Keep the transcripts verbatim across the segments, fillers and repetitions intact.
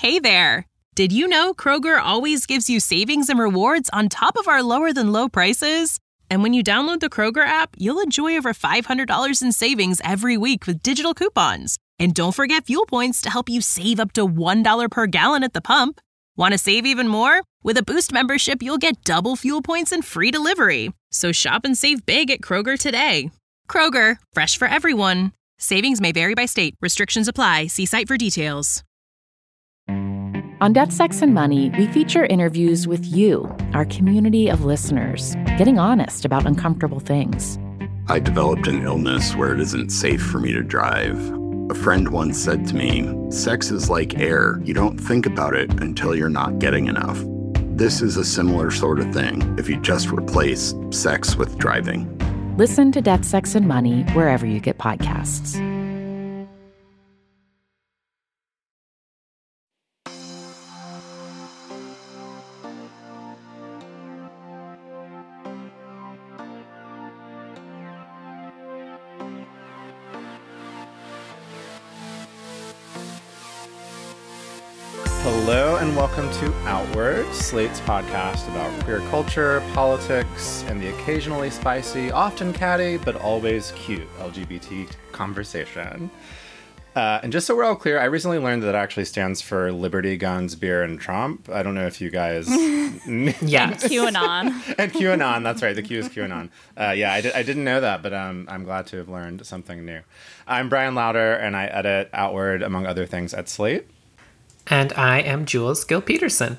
Hey there! Did you know Kroger always gives you savings and rewards on top of our lower-than-low prices? And when you download the Kroger app, you'll enjoy over five hundred dollars in savings every week with digital coupons. And don't forget fuel points to help you save up to one dollar per gallon at the pump. Want to save even more? With a Boost membership, you'll get double fuel points and free delivery. So shop and save big at Kroger today. Kroger, fresh for everyone. Savings may vary by state. Restrictions apply. See site for details. On Death, Sex, and Money, we feature interviews with you, our community of listeners, getting honest about uncomfortable things. I developed an illness where it isn't safe for me to drive. A friend once said to me, sex is like air. You don't think about it until you're not getting enough. This is a similar sort of thing if you just replace sex with driving. Listen to Death, Sex, and Money wherever you get podcasts. Hello and welcome to Outward, Slate's podcast about queer culture, politics, and the occasionally spicy, often catty, but always cute L G B T conversation. Uh, and just so we're all clear, I recently learned that it actually stands for Liberty, Guns, Beer, and Trump. I don't know if you guys... Yeah, QAnon. And QAnon, that's right. The Q is QAnon. Uh, yeah, I, did, I didn't know that, but um, I'm glad to have learned something new. I'm Brian Lauder, and I edit Outward, among other things, at Slate. And I am Jules Gill-Peterson.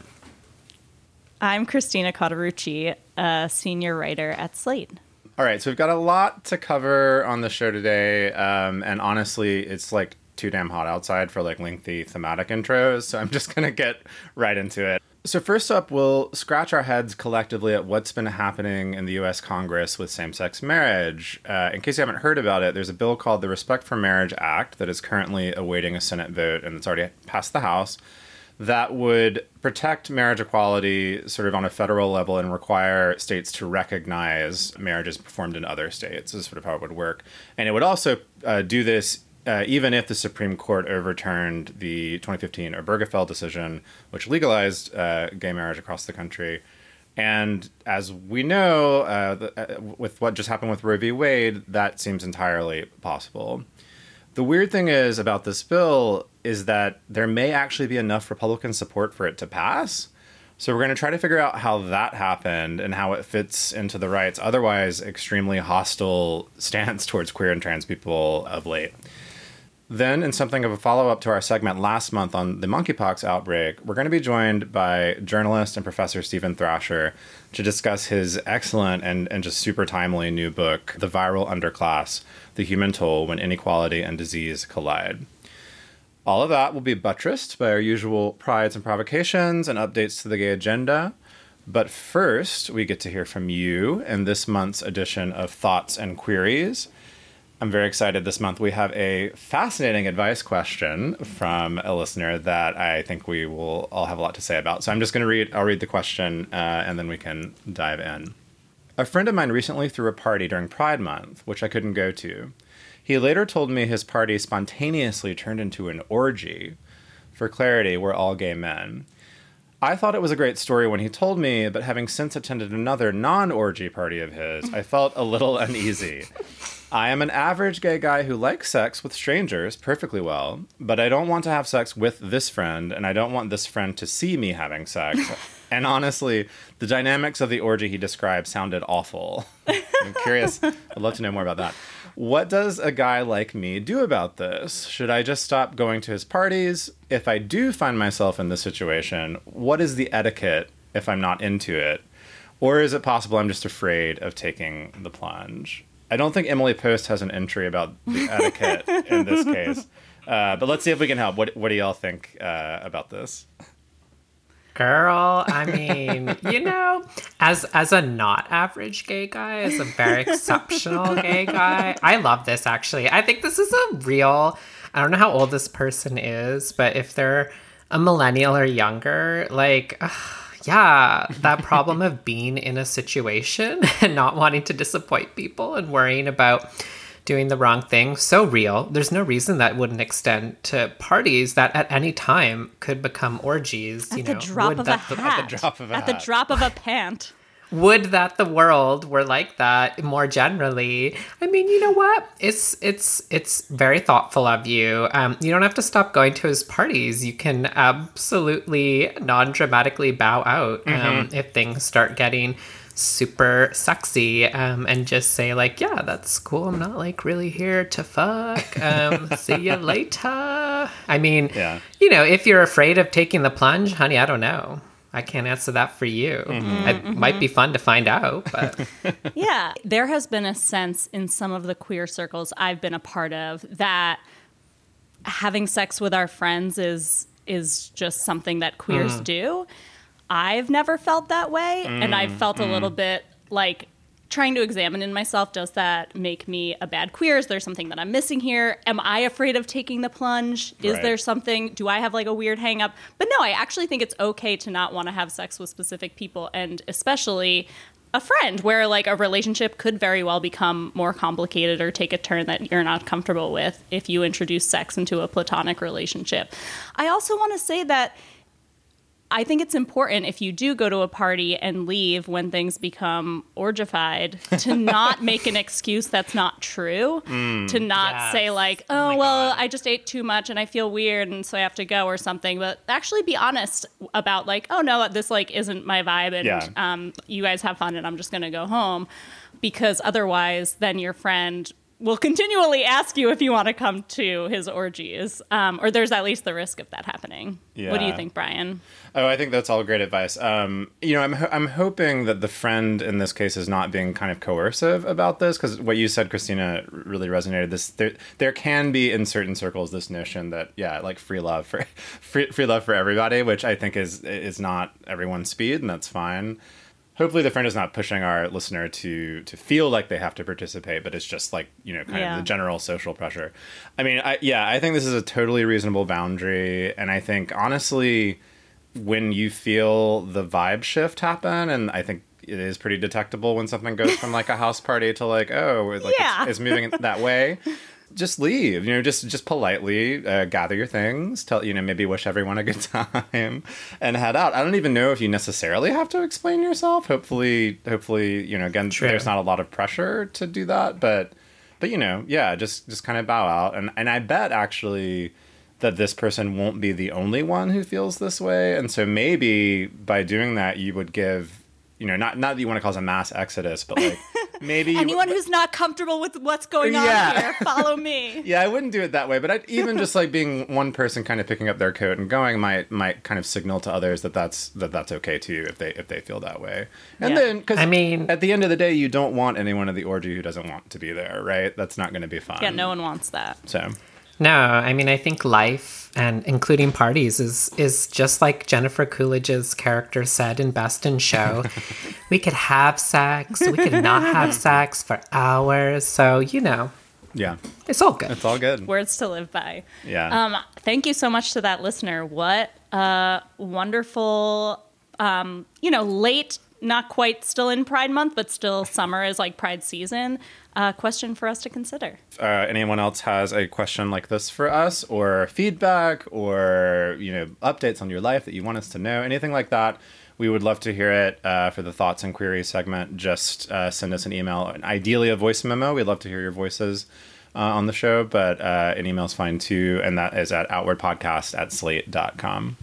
I'm Christina Cauterucci, a senior writer at Slate. All right, so we've got a lot to cover on the show today, um, and honestly, it's like too damn hot outside for like lengthy thematic intros, so I'm just going to get right into it. So first up, we'll scratch our heads collectively at what's been happening in the U S Congress with same-sex marriage. Uh, in case you haven't heard about it, there's a bill called the Respect for Marriage Act that is currently awaiting a Senate vote, and it's already passed the House, that would protect marriage equality sort of on a federal level and require states to recognize marriages performed in other states, is sort of how it would work. And it would also uh, do this Uh, even if the Supreme Court overturned the twenty fifteen Obergefell decision, which legalized uh, gay marriage across the country. And as we know, uh, the, uh, with what just happened with Roe v. Wade, that seems entirely possible. The weird thing is about this bill is that there may actually be enough Republican support for it to pass. So we're going to try to figure out how that happened and how it fits into the right's otherwise extremely hostile stance towards queer and trans people of late. Then, in something of a follow-up to our segment last month on the monkeypox outbreak, we're going to be joined by journalist and Professor Stephen Thrasher to discuss his excellent and, and just super timely new book, The Viral Underclass, The Human Toll When Inequality and Disease Collide. All of that will be buttressed by our usual prides and provocations and updates to the gay agenda. But first, we get to hear from you in this month's edition of Thoughts and Queries. I'm very excited this month. We have a fascinating advice question from a listener that I think we will all have a lot to say about. So I'm just going to read, I'll read the question uh, and then we can dive in. A friend of mine recently threw a party during Pride Month, which I couldn't go to. He later told me his party spontaneously turned into an orgy. For clarity, we're all gay men. I thought it was a great story when he told me, but having since attended another non-orgy party of his, I felt a little uneasy. I am an average gay guy who likes sex with strangers perfectly well, but I don't want to have sex with this friend, and I don't want this friend to see me having sex. And honestly, the dynamics of the orgy he described sounded awful. I'm curious. I'd love to know more about that. What does a guy like me do about this? Should I just stop going to his parties? If I do find myself in this situation, what is the etiquette if I'm not into it? Or is it possible I'm just afraid of taking the plunge? I don't think Emily Post has an entry about the etiquette in this case. Uh, but let's see if we can help. What, what do y'all think uh, about this? Girl, I mean, you know, as as a not average gay guy, as a very exceptional gay guy, I love this, actually. I think this is a real, I don't know how old this person is, but if they're a millennial or younger, like, uh, yeah, that problem of being in a situation and not wanting to disappoint people and worrying about doing the wrong thing, so real. There's no reason that wouldn't extend to parties that at any time could become orgies. At you the know, drop would of a that the- hat. At the drop of a At the hat. drop of a pant. Would that the world were like that more generally. I mean, you know what? It's it's it's very thoughtful of you. Um, you don't have to stop going to his parties. You can absolutely non-dramatically bow out um, Mm-hmm. if things start getting super sexy, um, and just say like, yeah, that's cool. I'm not like really here to fuck. Um, see you later. I mean, Yeah. you know, if you're afraid of taking the plunge, honey, I don't know. I can't answer that for you. Mm-hmm. It might be fun to find out, but Yeah, there has been a sense in some of the queer circles I've been a part of that having sex with our friends is is just something that queers Mm. do. I've never felt that way, and I've felt a little bit like trying to examine in myself, does that make me a bad queer? Is there something that I'm missing here? Am I afraid of taking the plunge? Is Right. there something, do I have like a weird hang up? But no, I actually think it's okay to not want to have sex with specific people, and especially a friend, where like a relationship could very well become more complicated or take a turn that you're not comfortable with if you introduce sex into a platonic relationship. I also want to say that I think it's important if you do go to a party and leave when things become orgified to not make an excuse that's not true, to not Yes. say like, Oh oh, my well, God. I just ate too much and I feel weird and so I have to go or something, but actually be honest about like, oh no, this like isn't my vibe and Yeah. um, you guys have fun and I'm just going to go home, because otherwise then your friend will continually ask you if you want to come to his orgies, um, or there's at least the risk of that happening. What do you Yeah. think, Brian? Oh, I think that's all great advice. Um, you know, I'm ho- I'm hoping that the friend in this case is not being kind of coercive about this, because what you said, Christina, really resonated. This there there can be in certain circles this notion that yeah, like free love for free free love for everybody, which I think is is not everyone's speed, and that's fine. Hopefully the friend is not pushing our listener to to feel like they have to participate, but it's just like, you know, kind Yeah. of the general social pressure. I mean, I, yeah, I think this is a totally reasonable boundary. And I think, honestly, when you feel the vibe shift happen, and I think it is pretty detectable when something goes from like a house party to like, oh, like Yeah. it's, it's moving that way. Just leave, you know, just just politely uh, gather your things, tell, you know, maybe wish everyone a good time and head out. I don't even know if you necessarily have to explain yourself. Hopefully, hopefully, you know, again, True. there's not a lot of pressure to do that, but, but, you know, yeah, just, just kind of bow out. And, and I bet actually that this person won't be the only one who feels this way. And so maybe by doing that, you would give, you know, not, not that you want to cause a mass exodus, but like maybe you- Anyone who's not comfortable with what's going on Yeah. here, follow me. Yeah, I wouldn't do it that way, but I'd, even just like being one person kind of picking up their coat and going might might kind of signal to others that that's that that's okay too if they if they feel that way. And Yeah. then, because I mean- at the end of the day, you don't want anyone at the orgy who doesn't want to be there, right? That's not going to be fun. Yeah, no one wants that. So no, I mean, I think life and including parties is is just like Jennifer Coolidge's character said in Best in Show. We could have sex, we could not have sex for hours. So, you know, yeah, it's all good. it's all good. Words to live by. Yeah. Um, thank you so much to that listener. What a wonderful, um, you know, late, not quite still in Pride Month, but still summer is like Pride season. Uh, question for us to consider. uh, anyone else has a question like this for us, or feedback, or, you know, updates on your life that you want us to know, anything like that, we would love to hear it. Uh, for the Thoughts and Queries segment, just uh, send us an email, and ideally a voice memo. We'd love to hear your voices uh, on the show, but uh, an email's fine too, and that is at outwardpodcast at slate dot com.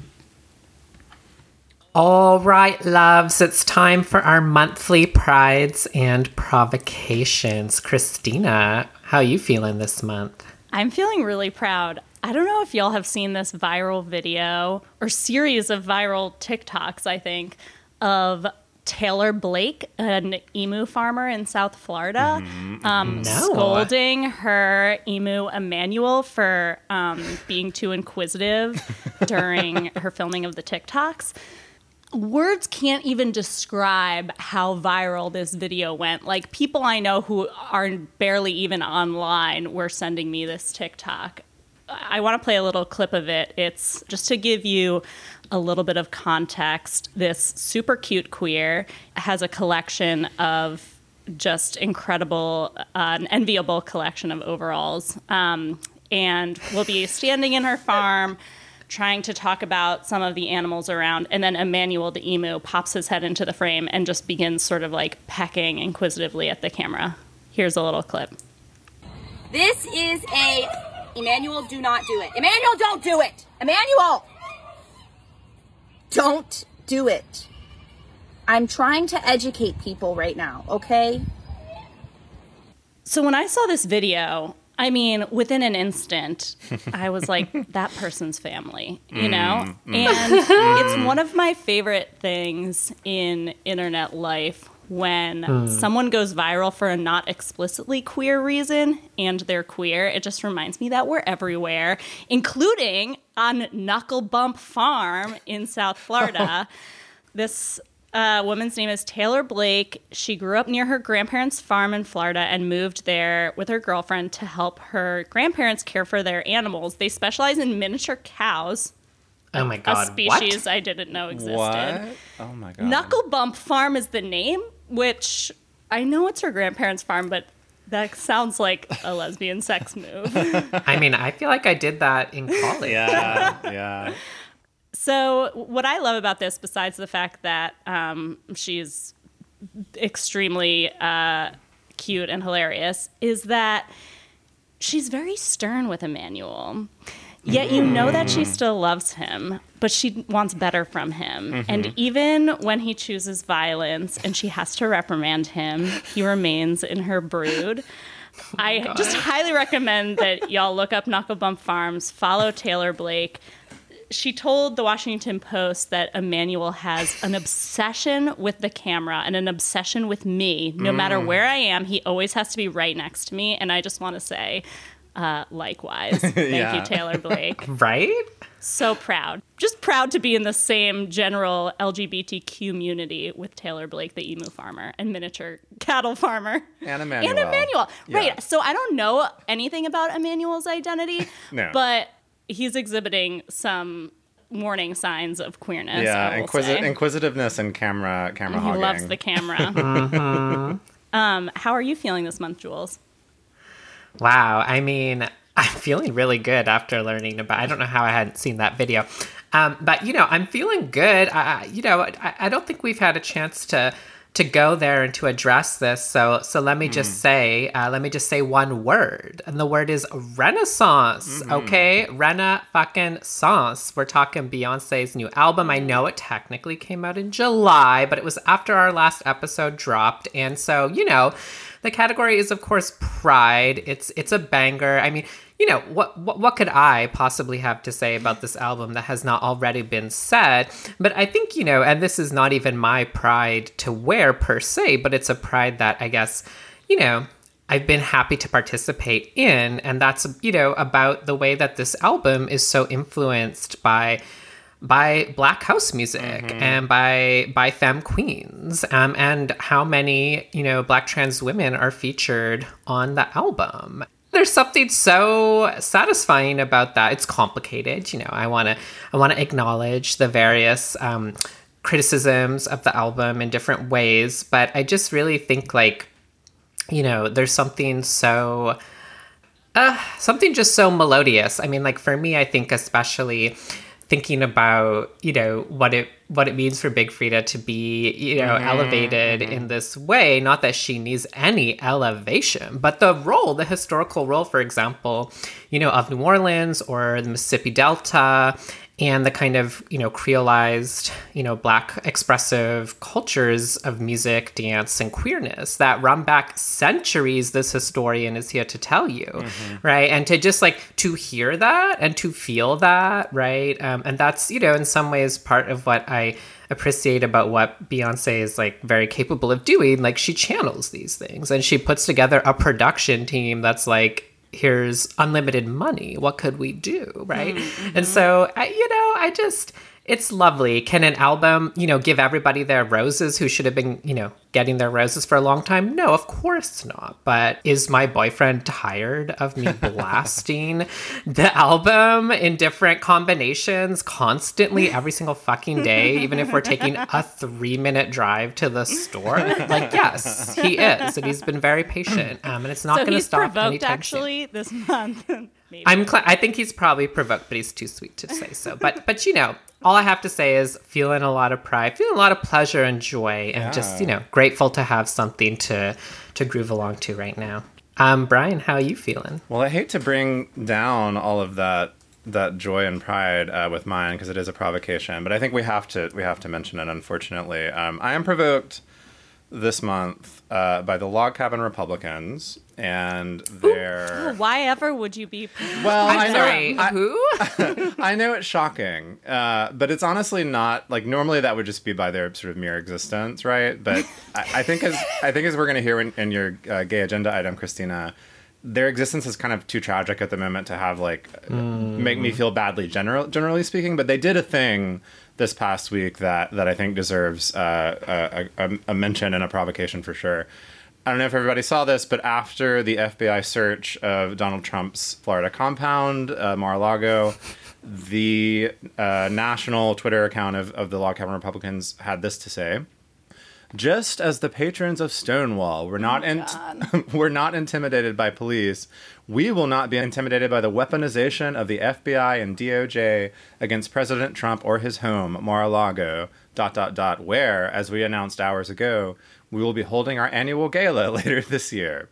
All right, loves, it's time for our monthly prides and provocations. Christina, how you feeling this month? I'm feeling really proud. I don't know if y'all have seen this viral video or series of viral TikToks, I think, of Taylor Blake, an emu farmer in South Florida, um, No. scolding her emu Emmanuel for um, being too inquisitive during her filming of the TikToks. Words can't even describe how viral this video went. Like, people I know who are barely even online were sending me this TikTok. I want to play a little clip of it. It's just to give you a little bit of context. This super cute queer has a collection of just incredible, uh, an enviable collection of overalls. Um, and we'll be standing in her farm trying to talk about some of the animals around. And then Emmanuel the emu pops his head into the frame and just begins sort of like pecking inquisitively at the camera. Here's a little clip. This is a... Emmanuel, do not do it. Emmanuel, don't do it! Emmanuel! Don't do it. I'm trying to educate people right now, okay? So when I saw this video, I mean, within an instant, I was like, that person's family, you know? Mm, mm. And it's one of my favorite things in internet life when mm. someone goes viral for a not explicitly queer reason and they're queer. It just reminds me that we're everywhere, including on Knuckle Bump Farm in South Florida. This uh, woman's name is Taylor Blake. She grew up near her grandparents' farm in Florida and moved there with her girlfriend to help her grandparents care for their animals. They specialize in miniature cows. Oh my God, a species what? I didn't know existed. What? Oh my God. Knuckle Bump Farm is the name, which I know it's her grandparents' farm, but that sounds like a lesbian sex move. I mean, I feel like I did that in college. Yeah, yeah. So what I love about this, besides the fact that um, she's extremely uh, cute and hilarious, is that she's very stern with Emmanuel. Yet you know that she still loves him, but she wants better from him. Mm-hmm. And even when he chooses violence and she has to reprimand him, he remains in her brood. Oh I God. just highly recommend that y'all look up Knuckle Bump Farms, follow Taylor Blake. She told the Washington Post that Emmanuel has an obsession with the camera and an obsession with me. No mm. matter where I am, he always has to be right next to me. And I just want to say... Uh, likewise. Thank yeah. you, Taylor Blake. Right? So proud. Just proud to be in the same general L G B T Q community with Taylor Blake, the emu farmer and miniature cattle farmer. And Emmanuel. And Emmanuel. Yeah. Right. So I don't know anything about Emmanuel's identity, no. but he's exhibiting some warning signs of queerness. Yeah, inquisi- inquisitiveness and camera, camera and he hogging. loves the camera. mm-hmm. um, how are you feeling this month, Jules? Wow. I mean, I'm feeling really good after learning about, I don't know how I hadn't seen that video. Um, but, you know, I'm feeling good. I, you know, I, I don't think we've had a chance to to go there and to address this. So so let me mm. just say, uh, let me just say one word. And the word is Renaissance. Mm-hmm. Okay? Rena fucking Sance. We're talking Beyonce's new album. I know it technically came out in July, but it was after our last episode dropped. And so, you know, the category is, of course, Pride. It's it's a banger. I mean, you know, what, what what could I possibly have to say about this album that has not already been said? But I think, you know, and this is not even my pride to wear per se, but it's a pride that I guess, you know, I've been happy to participate in. And that's, you know, about the way that this album is so influenced by by Black house music mm-hmm. and by by femme queens, um, and how many, you know, Black trans women are featured on the album. There's something so satisfying about that. It's complicated, you know. I want to I want to acknowledge the various um, criticisms of the album in different ways, but I just really think, like, you know, there's something so uh, something just so melodious. I mean, like, for me, I think especially thinking about, you know, what it what it means for Big Freedia to be, you know, mm-hmm, elevated mm-hmm. in this way. Not that she needs any elevation, but the role, the historical role, for example, you know, of New Orleans or the Mississippi Delta, and the kind of, you know, creolized, you know, Black expressive cultures of music, dance, and queerness that run back centuries, this historian is here to tell you, mm-hmm. right? And to just, like, to hear that and to feel that, right? Um, and that's, you know, in some ways part of what I appreciate about what Beyonce is, like, very capable of doing. Like, she channels these things and she puts together a production team that's like, here's unlimited money. What could we do? Right. Mm-hmm. And so, I, you know, I just, it's lovely. Can an album, you know, give everybody their roses who should have been, you know, getting their roses for a long time? No, of course not. But is my boyfriend tired of me blasting the album in different combinations constantly every single fucking day, even if we're taking a three minute drive to the store? Like, yes, he is. And he's been very patient. Um, and it's not so going to stop provoked, anytime actually, soon. this month. Maybe. I'm cl- I think he's probably provoked, but he's too sweet to say so. But, but you know, all I have to say is feeling a lot of pride, feeling a lot of pleasure and joy, and yeah. just, you know, grateful to have something to to groove along to right now. Um, Brian, how are you feeling? Well, I hate to bring down all of that that joy and pride uh, with mine because it is a provocation, but I think we have to we have to mention it. Unfortunately, um, I am provoked this month uh, by the Log Cabin Republicans and their... Ooh, why ever would you be... Well, I'm I know, sorry, I, who? I know it's shocking, uh, but it's honestly not... Like, normally that would just be by their sort of mere existence, right? But I, I think as I think as we're going to hear in, in your uh, gay agenda item, Christina, their existence is kind of too tragic at the moment to have, like, mm. make me feel badly, general, generally speaking. But they did a thing this past week that, that I think deserves uh, a, a, a mention and a provocation for sure. I don't know if everybody saw this, but after the F B I search of Donald Trump's Florida compound, uh, Mar-a-Lago, the uh, national Twitter account of, of the Log Cabin Republicans had this to say: "Just as the patrons of Stonewall were not in- were not intimidated by police, we will not be intimidated by the weaponization of the F B I and D O J against President Trump or his home, Mar-a-Lago, dot, dot, dot, where, as we announced hours ago, we will be holding our annual gala later this year."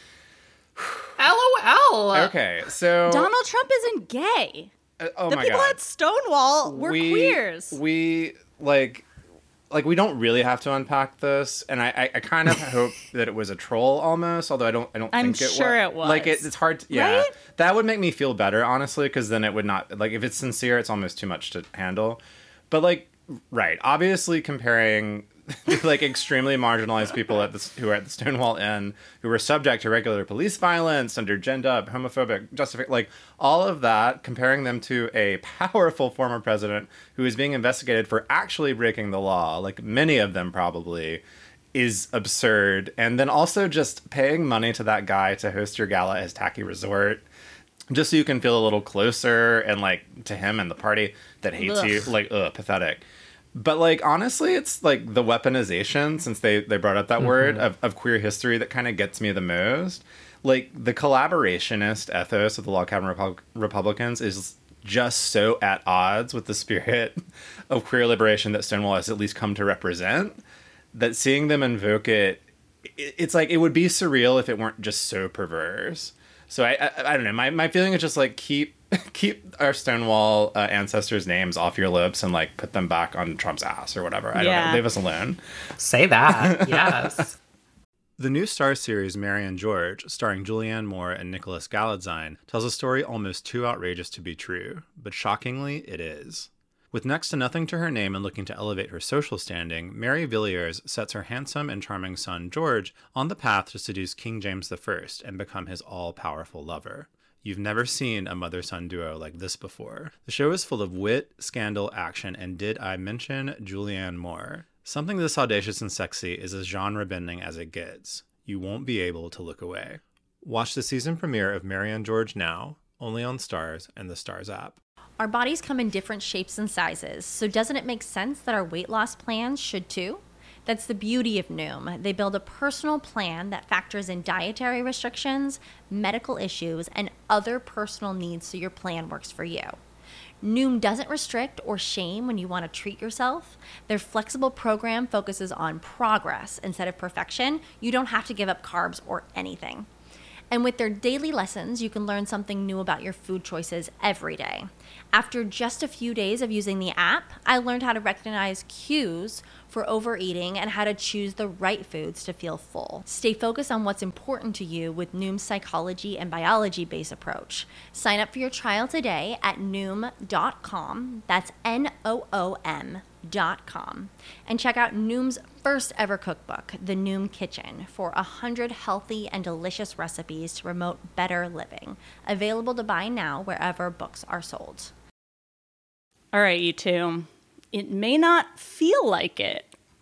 LOL. Okay, so... Donald Trump isn't gay. Uh, oh the my people God. at Stonewall were we, queers. We, like... Like, we don't really have to unpack this, and I, I, I kind of hope that it was a troll almost, although I don't I don't I'm think it sure was. it was. Like, it, it's hard to... Yeah. Right? That would make me feel better, honestly, because then it would not... Like, if it's sincere, it's almost too much to handle. But, like, right, obviously comparing... like extremely marginalized people at this who are at the Stonewall Inn, who were subject to regular police violence under gender up, homophobic justification, like all of that, comparing them to a powerful former president who is being investigated for actually breaking the law, like many of them probably, is absurd. And then also just paying money to that guy to host your gala as Tacky Resort, just so you can feel a little closer and like to him and the party that hates ugh. you, like ugh, pathetic. But, like, honestly, it's, like, the weaponization, since they, they brought up that mm-hmm. word, of, of queer history that kind of gets me the most. Like, the collaborationist ethos of the Log Cabin Repu- Republicans is just so at odds with the spirit of queer liberation that Stonewall has at least come to represent, that seeing them invoke it, it it's like, it would be surreal if it weren't just so perverse. So, I, I, I don't know, my, my feeling is just, like, keep... keep our Stonewall uh, ancestors' names off your lips and like put them back on Trump's ass or whatever. I yeah. don't know. Leave us alone. Say that. Yes. The new Starz series Mary and George, starring Julianne Moore and Nicholas Galadzine, tells a story almost too outrageous to be true, but shockingly, it is. With next to nothing to her name and looking to elevate her social standing, Mary Villiers sets her handsome and charming son George on the path to seduce King James the First and become his all-powerful lover. You've never seen a mother-son duo like this before. The show is full of wit, scandal, action, and did I mention Julianne Moore? Something this audacious and sexy is as genre-bending as it gets. You won't be able to look away. Watch the season premiere of Mary and George now, only on Starz and the Starz app. Our bodies come in different shapes and sizes, so doesn't it make sense that our weight loss plans should too? That's the beauty of Noom. They build a personal plan that factors in dietary restrictions, medical issues, and other personal needs so your plan works for you. Noom doesn't restrict or shame when you want to treat yourself. Their flexible program focuses on progress instead of perfection. You don't have to give up carbs or anything. And with their daily lessons, you can learn something new about your food choices every day. After just a few days of using the app, I learned how to recognize cues for overeating and how to choose the right foods to feel full. Stay focused on what's important to you with Noom's psychology and biology-based approach. Sign up for your trial today at noom dot com. That's N O O M dot com. And check out Noom's first ever cookbook, The Noom Kitchen, for one hundred healthy and delicious recipes to promote better living. Available to buy now wherever books are sold. All right, you two. It may not feel like it,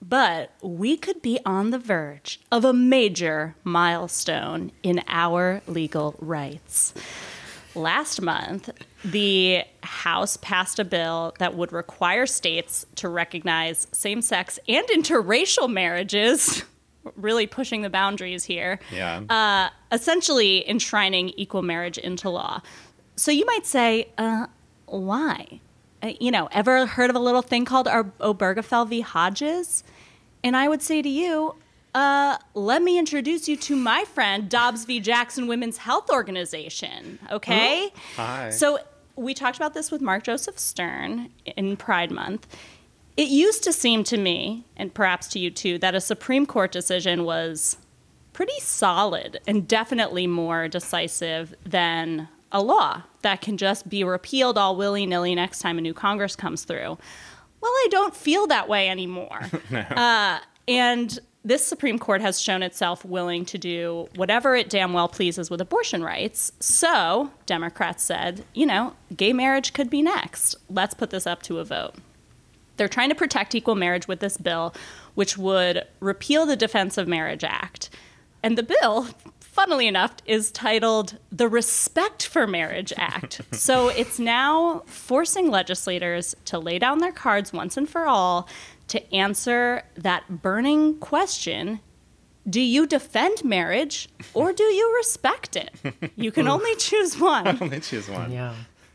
but we could be on the verge of a major milestone in our legal rights. Last month, the House passed a bill that would require states to recognize same-sex and interracial marriages, really pushing the boundaries here, Yeah. uh, essentially enshrining equal marriage into law. So you might say, uh, why? Uh, you know, ever heard of a little thing called Ar- Obergefell v. Hodges? And I would say to you, uh, let me introduce you to my friend, Dobbs v. Jackson Women's Health Organization, okay? Hi. So we talked about this with Mark Joseph Stern in Pride Month. It used to seem to me, and perhaps to you too, that a Supreme Court decision was pretty solid and definitely more decisive than a law that can just be repealed all willy-nilly next time a new Congress comes through. Well, I don't feel that way anymore. no. uh, and this Supreme Court has shown itself willing to do whatever it damn well pleases with abortion rights. So Democrats said, you know, gay marriage could be next. Let's put this up to a vote. They're trying to protect equal marriage with this bill, which would repeal the Defense of Marriage Act. And the bill, funnily enough, is titled the Respect for Marriage Act. So it's now forcing legislators to lay down their cards once and for all to answer that burning question: do you defend marriage or do you respect it? You can only choose one. Only choose one. Yeah.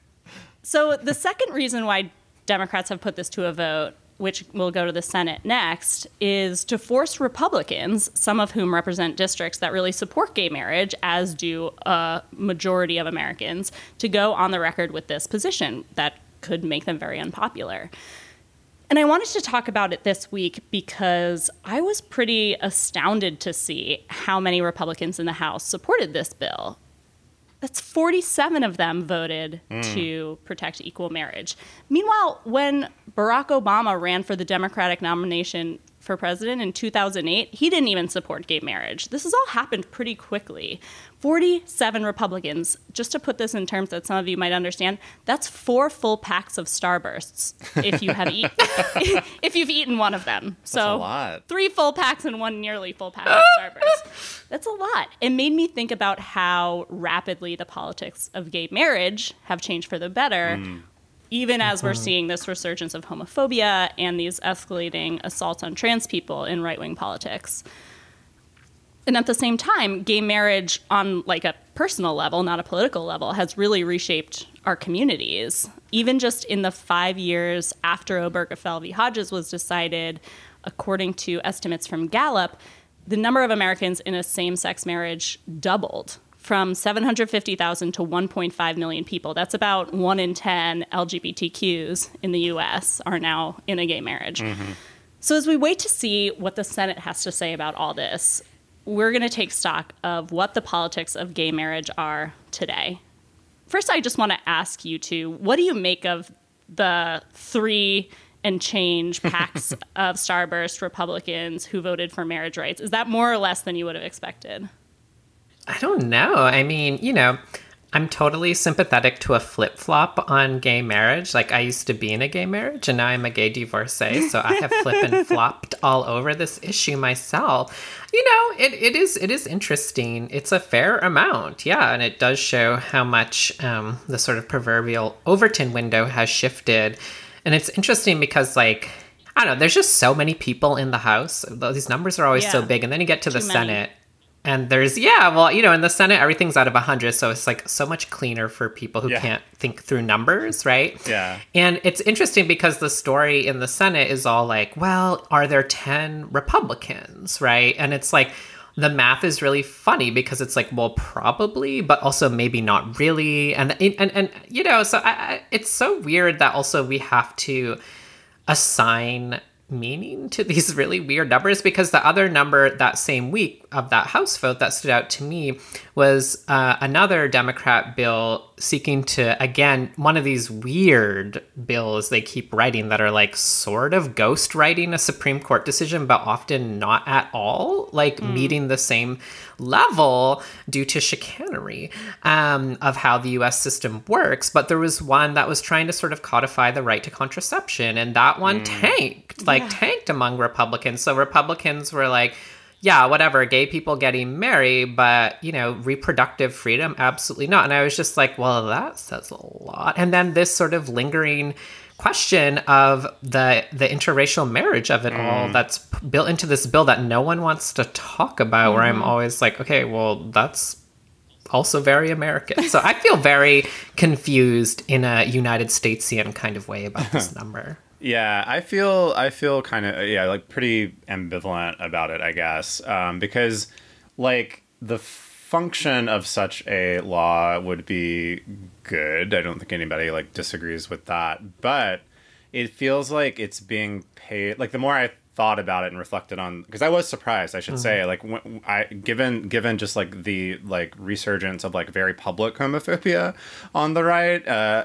So the second reason why Democrats have put this to a vote, which will go to the Senate next, is to force Republicans, some of whom represent districts that really support gay marriage, as do a majority of Americans, to go on the record with this position that could make them very unpopular. And I wanted to talk about it this week because I was pretty astounded to see how many Republicans in the House supported this bill. That's forty-seven of them voted mm. to protect equal marriage. Meanwhile, when Barack Obama ran for the Democratic nomination for president in two thousand eight, he didn't even support gay marriage. This has all happened pretty quickly. forty-seven Republicans, just to put this in terms that some of you might understand, that's four full packs of Starbursts if you have eat, if you've eaten one of them. So that's a lot. Three full packs and one nearly full pack of Starbursts. That's a lot. It made me think about how rapidly the politics of gay marriage have changed for the better. Mm. Even as we're seeing this resurgence of homophobia and these escalating assaults on trans people in right-wing politics. And at the same time, gay marriage on like a personal level, not a political level, has really reshaped our communities. Even just in the five years after Obergefell v. Hodges was decided, according to estimates from Gallup, the number of Americans in a same-sex marriage doubled from seven hundred fifty thousand to one point five million people. That's about one in ten L G B T Qs in the U S are now in a gay marriage. Mm-hmm. So as we wait to see what the Senate has to say about all this, we're going to take stock of what the politics of gay marriage are today. First, I just want to ask you two, what do you make of the three and change packs of Starburst Republicans who voted for marriage rights? Is that more or less than you would have expected? I don't know. I mean, you know, I'm totally sympathetic to a flip-flop on gay marriage. Like, I used to be in a gay marriage, and now I'm a gay divorcee, so I have flip and flopped all over this issue myself. You know, it, it is it is interesting. It's a fair amount, yeah, and it does show how much um, the sort of proverbial Overton window has shifted. And it's interesting because, like, I don't know, there's just so many people in the House. These numbers are always yeah. so big, and then you get to Too the many. Senate. And there's, yeah, well, you know, in the Senate, everything's out of one hundred. So it's like so much cleaner for people who yeah. can't think through numbers, right? Yeah. And it's interesting because the story in the Senate is all like, well, are there ten Republicans, right? And it's like the math is really funny because it's like, well, probably, but also maybe not really. And, and, and you know, so I, I, it's so weird that also we have to assign meaning to these really weird numbers, because the other number that same week of that House vote that stood out to me was uh, another Democrat bill seeking to, again, one of these weird bills they keep writing that are like sort of ghost writing a Supreme Court decision, but often not at all, like mm. meeting the same level due to chicanery um, of how the U S system works. But there was one that was trying to sort of codify the right to contraception, and that one mm. tanked, like yeah. tanked among Republicans. So Republicans were like, yeah, whatever, gay people getting married, but, you know, reproductive freedom, absolutely not. And I was just like, well, that says a lot. And then this sort of lingering question of the the interracial marriage of it mm. all that's built into this bill that no one wants to talk about, mm-hmm. where I'm always like, okay, well, that's also very American. So I feel very confused in a United Statesian kind of way about this number. Yeah, I feel I feel kind of yeah like pretty ambivalent about it, I guess, um, because like the function of such a law would be good. I don't think anybody like disagrees with that, but it feels like it's being paid. Like the more I thought about it and reflected on, because I was surprised, I should mm-hmm. say, like when I given given just like the like resurgence of like very public homophobia on the right, uh,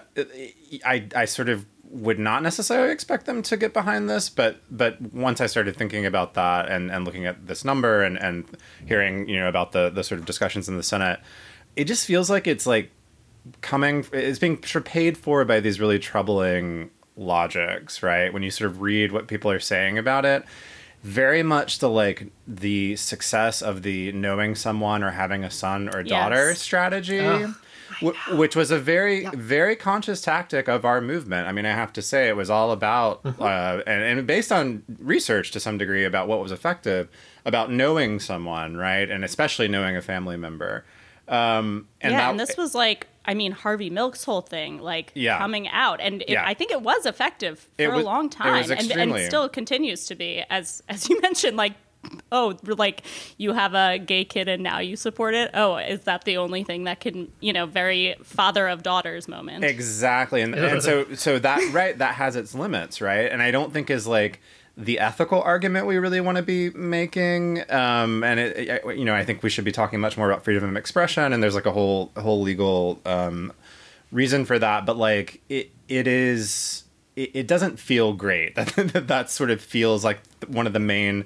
I I sort of would not necessarily expect them to get behind this, but but once I started thinking about that and, and looking at this number and, and hearing, you know, about the, the sort of discussions in the Senate, it just feels like it's like coming, it's being sort of paid for by these really troubling logics, right? When you sort of read what people are saying about it, very much the like the success of the knowing someone or having a son or daughter yes. strategy. Oh. Which was a very, yeah. very conscious tactic of our movement. I mean, I have to say it was all about, mm-hmm. uh, and, and based on research to some degree about what was effective, about knowing someone, right? And especially knowing a family member. Um, and yeah, that, and this was like, I mean, Harvey Milk's whole thing, like yeah. coming out. And it, yeah. I think it was effective for it was, a long time. It was extremely. And, and still continues to be, as as you mentioned, like, oh, like you have a gay kid and now you support it. Oh, is that the only thing that can, you know, very father of daughters moment. Exactly. And, and so, so that, right, that has its limits, right? And I don't think is like the ethical argument we really want to be making. Um, and it, it, you know, I think we should be talking much more about freedom of expression, and there's like a whole, a whole legal um, reason for that. But like it, it is, it, it doesn't feel great. That that sort of feels like one of the main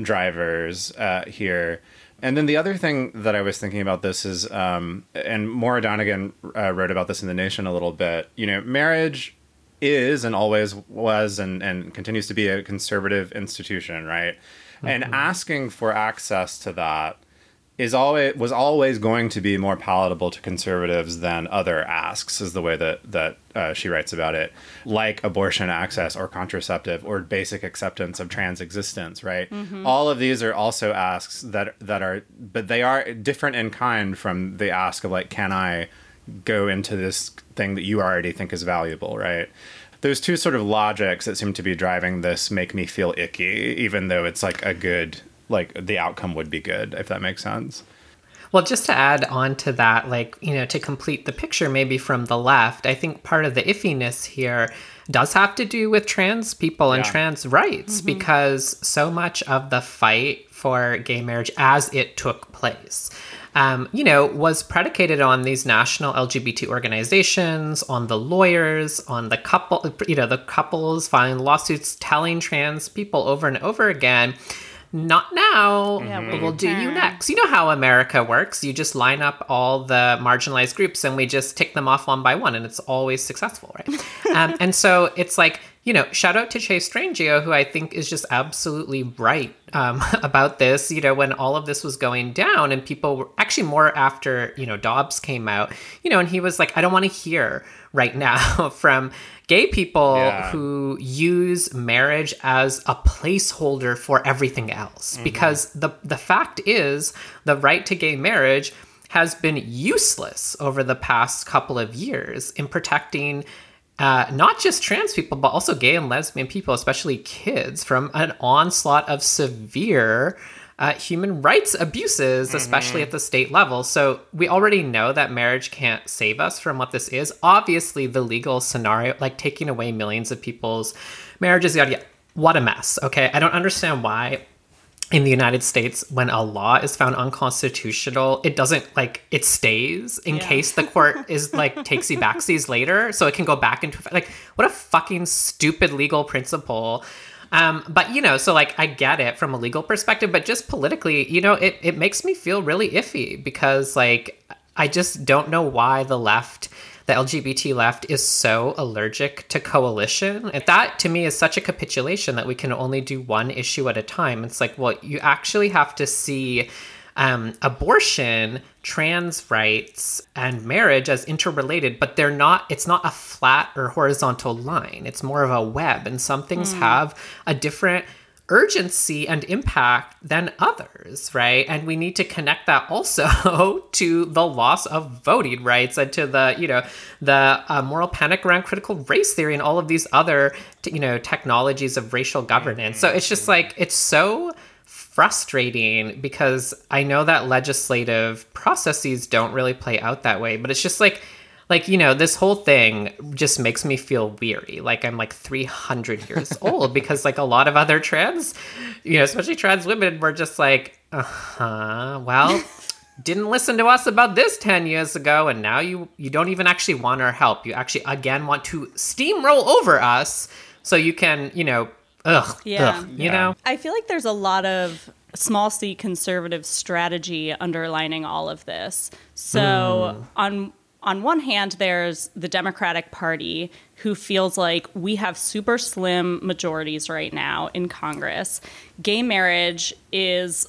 drivers uh, here. And then the other thing that I was thinking about this is, um, and Maura Donegan uh, wrote about this in The Nation a little bit, you know, marriage is and always was and, and continues to be a conservative institution, right? Mm-hmm. And asking for access to that is always was always going to be more palatable to conservatives than other asks, is the way that that uh, she writes about it, like abortion access or contraceptive or basic acceptance of trans existence, right? Mm-hmm. All of these are also asks that that are, but they are different in kind from the ask of like, can I go into this thing that you already think is valuable, right? Those two sort of logics that seem to be driving this make me feel icky, even though it's like a good, like the outcome would be good, if that makes sense. Well, just to add on to that, like, you know, to complete the picture maybe from the left, I think part of the iffiness here does have to do with trans people and yeah. trans rights, mm-hmm. because so much of the fight for gay marriage as it took place, um, you know, was predicated on these national L G B T organizations, on the lawyers, on the couple, you know, the couples filing lawsuits telling trans people over and over again, not now, yeah, mm-hmm. we'll do you next. You know how America works. You just line up all the marginalized groups and we just tick them off one by one, and it's always successful, right? um, and so it's like, you know, shout out to Chase Strangio, who I think is just absolutely right um, about this. You know, when all of this was going down and people were actually more after, you know, Dobbs came out, you know, and he was like, I don't want to hear right now from gay people yeah. who use marriage as a placeholder for everything else. Mm-hmm. Because the the fact is, the right to gay marriage has been useless over the past couple of years in protecting uh, not just trans people, but also gay and lesbian people, especially kids, from an onslaught of severe Uh, human rights abuses, mm-hmm. especially at the state level. So we already know that marriage can't save us from what this is. Obviously, the legal scenario, like taking away millions of people's marriages, yada, yada, what a mess, okay? I don't understand why in the United States, when a law is found unconstitutional, it doesn't like it stays in yeah. case the court is like takesy backsies later, so it can go back into like what a fucking stupid legal principle. Um, but you know, so like I get it from a legal perspective, but just politically, you know, it it makes me feel really iffy because like I just don't know why the left. The L G B T left is so allergic to coalition. And that, to me, is such a capitulation that we can only do one issue at a time. It's like, well, you actually have to see um, abortion, trans rights, and marriage as interrelated, but they're not, it's not a flat or horizontal line. It's more of a web. And some things mm. have a different urgency and impact than others, right? And we need to connect that also to the loss of voting rights and to the, you know, the uh, moral panic around critical race theory and all of these other, t- you know, technologies of racial governance. So it's just like, it's so frustrating because I know that legislative processes don't really play out that way, but it's just like, Like, you know, this whole thing just makes me feel weary. Like I'm like three hundred years old because like a lot of other trans, you know, especially trans women were just like, uh-huh, well, didn't listen to us about this ten years ago. And now you, you don't even actually want our help. You actually, again, want to steamroll over us so you can, you know, ugh, yeah. ugh, you yeah. know? I feel like there's a lot of small c conservative strategy underlining all of this. So mm. on... On one hand, there's the Democratic Party, who feels like we have super slim majorities right now in Congress. Gay marriage is,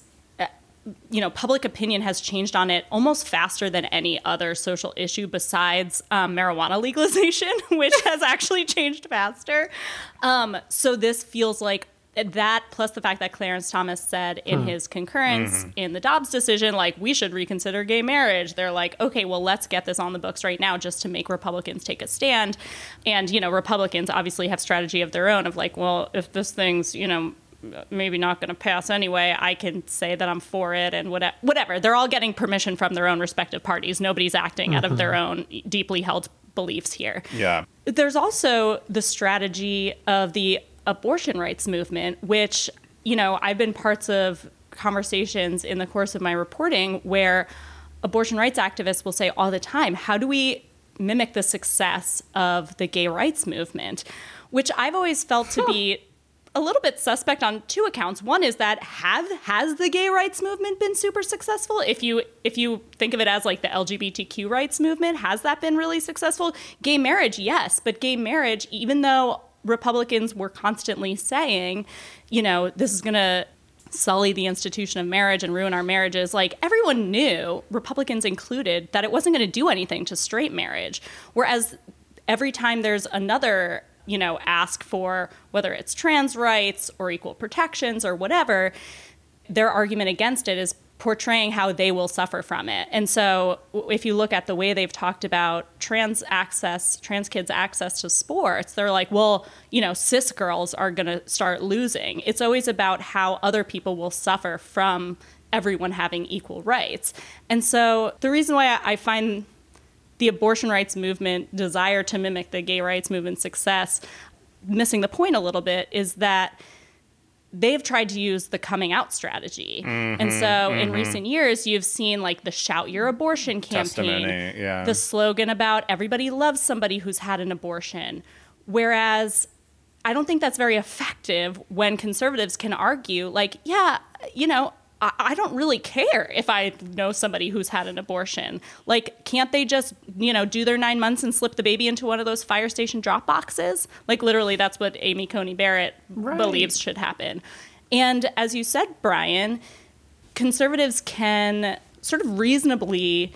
you know, public opinion has changed on it almost faster than any other social issue besides um, marijuana legalization, which has actually changed faster. Um, so this feels like that, plus the fact that Clarence Thomas said in hmm. his concurrence mm-hmm. in the Dobbs decision, like, we should reconsider gay marriage. They're like, okay, well, let's get this on the books right now just to make Republicans take a stand. And, you know, Republicans obviously have strategy of their own of like, well, if this thing's, you know, maybe not going to pass anyway, I can say that I'm for it and whatever. Whatever. They're all getting permission from their own respective parties. Nobody's acting mm-hmm. out of their own deeply held beliefs here. Yeah. There's also the strategy of the abortion rights movement, which, you know, I've been parts of conversations in the course of my reporting where abortion rights activists will say all the time, how do we mimic the success of the gay rights movement? Which I've always felt to be a little bit suspect on two accounts. One is that have has the gay rights movement been super successful? If you if you think of it as like the L G B T Q rights movement, has that been really successful? Gay marriage, yes, but gay marriage, even though Republicans were constantly saying, you know, this is going to sully the institution of marriage and ruin our marriages. Like, everyone knew, Republicans included, that it wasn't going to do anything to straight marriage. Whereas every time there's another, you know, ask for whether it's trans rights or equal protections or whatever, their argument against it is portraying how they will suffer from it. And so if you look at the way they've talked about trans access, trans kids' access to sports, they're like, well, you know, cis girls are going to start losing. It's always about how other people will suffer from everyone having equal rights. And so the reason why I find the abortion rights movement desire to mimic the gay rights movement's success missing the point a little bit is that they've tried to use the coming out strategy. Mm-hmm, and so mm-hmm. in recent years, you've seen like the Shout Your Abortion campaign, yeah. the slogan about everybody loves somebody who's had an abortion. Whereas I don't think that's very effective when conservatives can argue like, yeah, you know, I, I don't really care if I know somebody who's had an abortion. Like, can't they just, you know, do their nine months and slip the baby into one of those fire station drop boxes? Like, literally, that's what Amy Coney Barrett right. believes should happen. And as you said, Brian, conservatives can sort of reasonably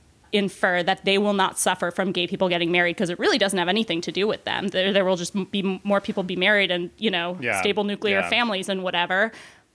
infer that they will not suffer from gay people getting married because it really doesn't have anything to do with them. There, there will just be more people be married and, you know, yeah. stable nuclear yeah. families and whatever.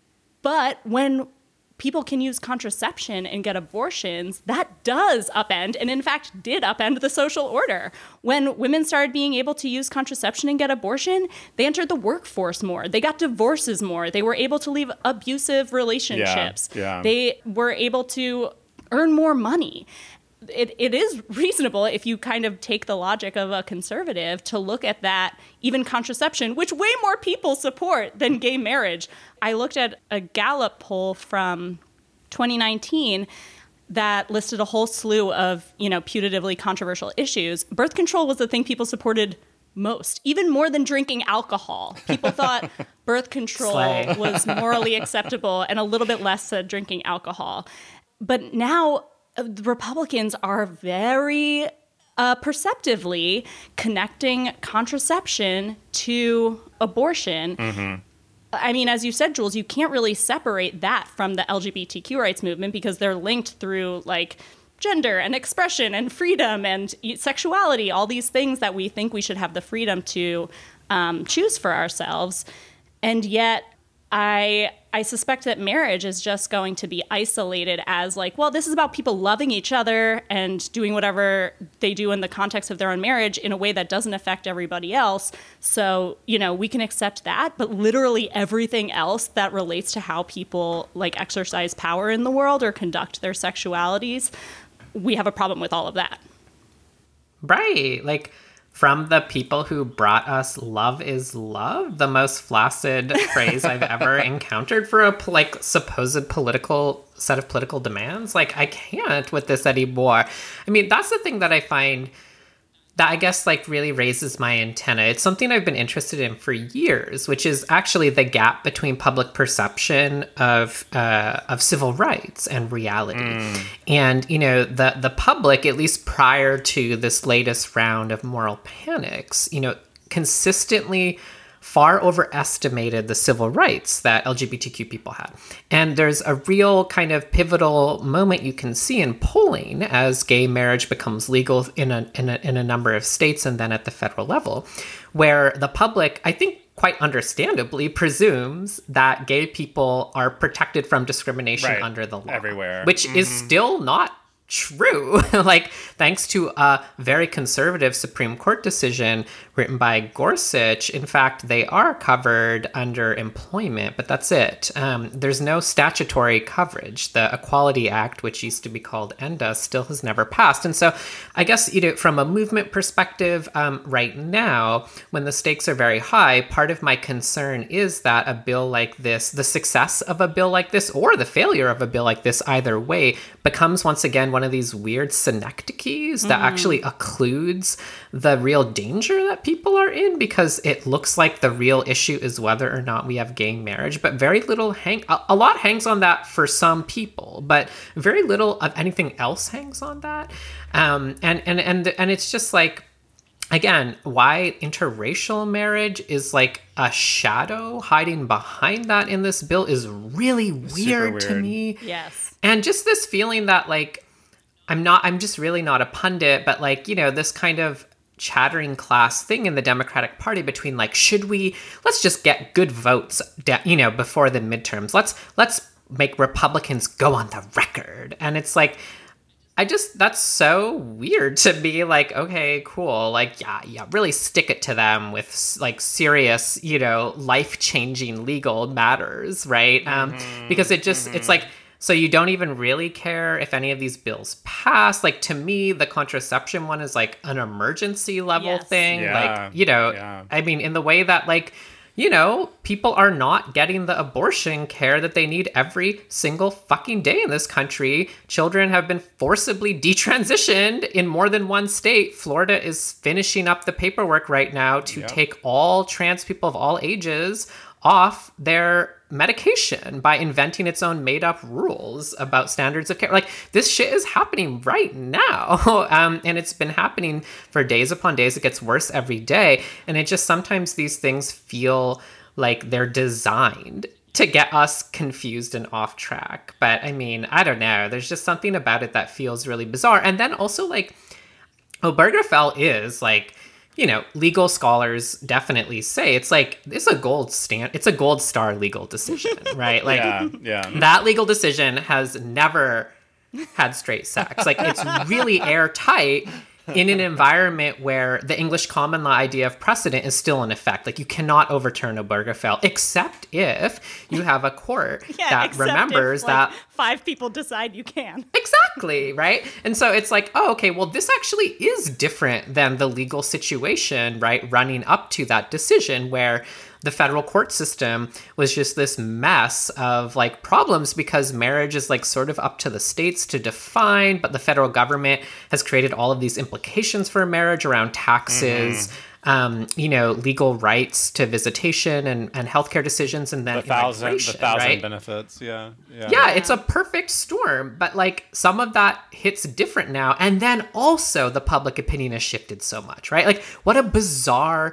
But when people can use contraception and get abortions, that does upend, and in fact did upend the social order. When women started being able to use contraception and get abortion, they entered the workforce more. They got divorces more. They were able to leave abusive relationships. Yeah, yeah. They were able to earn more money. it, it is reasonable, if you kind of take the logic of a conservative, to look at that, even contraception, which way more people support than gay marriage. I looked at a Gallup poll from twenty nineteen that listed a whole slew of, you know, putatively controversial issues. Birth control was the thing people supported most, even more than drinking alcohol. People thought birth control Slay. was morally acceptable, and a little bit less said drinking alcohol. But now uh, the Republicans are very uh, perceptively connecting contraception to abortion. Mm-hmm. I mean, as you said, Jules, you can't really separate that from the L G B T Q rights movement, because they're linked through, like, gender and expression and freedom and sexuality, all these things that we think we should have the freedom to um, choose for ourselves. And yet I I suspect that marriage is just going to be isolated as, like, well, this is about people loving each other and doing whatever they do in the context of their own marriage in a way that doesn't affect everybody else. So, you know, we can accept that, but literally everything else that relates to how people, like, exercise power in the world or conduct their sexualities, we have a problem with all of that. Right. Like, from the people who brought us love is love, the most flaccid phrase I've ever encountered for a, like, supposed political set of political demands. Like, I can't with this anymore. I mean, that's the thing that I find that I guess, like, really raises my antenna. It's something I've been interested in for years, which is actually the gap between public perception of uh, of civil rights and reality. Mm. And, you know, the the public, at least prior to this latest round of moral panics, you know, consistently far overestimated the civil rights that L G B T Q people had. And there's a real kind of pivotal moment you can see in polling as gay marriage becomes legal in a, in a, in a number of states and then at the federal level, where the public, I think quite understandably, presumes that gay people are protected from discrimination right. under the law. Everywhere. Which mm-hmm. is still not true. Like, thanks to a very conservative Supreme Court decision written by Gorsuch, in fact, they are covered under employment, but that's it. Um, there's no statutory coverage. The Equality Act, which used to be called ENDA, still has never passed. And so I guess, you know, from a movement perspective, um, right now, when the stakes are very high, part of my concern is that a bill like this, the success of a bill like this, or the failure of a bill like this, either way, becomes once again one of these weird synecdoches that mm. actually occludes the real danger that people are in, because it looks like the real issue is whether or not we have gay marriage, but very little hang a, a lot hangs on that for some people, but very little of anything else hangs on that. Um, and and and and it's just like, again, why interracial marriage is like a shadow hiding behind that in this bill is really weird, weird to me. Yes. And just this feeling that, like, I'm not, I'm just really not a pundit, but, like, you know, this kind of chattering class thing in the Democratic Party between, like, should we, let's just get good votes, you know, before the midterms. Let's, let's make Republicans go on the record. And it's like, I just, that's so weird to be like, okay, cool. Like, yeah, yeah, really stick it to them with, like, serious, you know, life-changing legal matters, right? Um, mm-hmm. Because it just, mm-hmm. it's like, so you don't even really care if any of these bills pass. Like, to me, the contraception one is like an emergency level yes. thing. Yeah. Like, you know, yeah. I mean, in the way that, like, you know, people are not getting the abortion care that they need every single fucking day in this country. Children have been forcibly detransitioned in more than one state. Florida is finishing up the paperwork right now to yep. take all trans people of all ages off their medication by inventing its own made-up rules about standards of care. Like, this shit is happening right now. um, and it's been happening for days upon days. It gets worse every day. And it just, sometimes these things feel like they're designed to get us confused and off track. But I mean, I don't know. There's just something about it that feels really bizarre. And then also, like, Obergefell is, like, you know, legal scholars definitely say it's like, it's a gold stand, it's a gold star legal decision, right? Like, yeah, yeah. that legal decision has never had straight sex. Like, it's really airtight. in an environment where the English common law idea of precedent is still in effect. Like, you cannot overturn Obergefell, except if you have a court yeah, that remembers if, like, that five people decide you can. Exactly, right? And so it's like, oh, okay, well, this actually is different than the legal situation, right, running up to that decision, where the federal court system was just this mess of like problems because marriage is like sort of up to the states to define, but the federal government has created all of these implications for marriage around taxes, mm-hmm. um, you know, legal rights to visitation and, and healthcare decisions, and then the thousand, the thousand right? benefits. Yeah, yeah. Yeah, it's a perfect storm, but like some of that hits different now. And then also the public opinion has shifted so much, right? Like, what a bizarre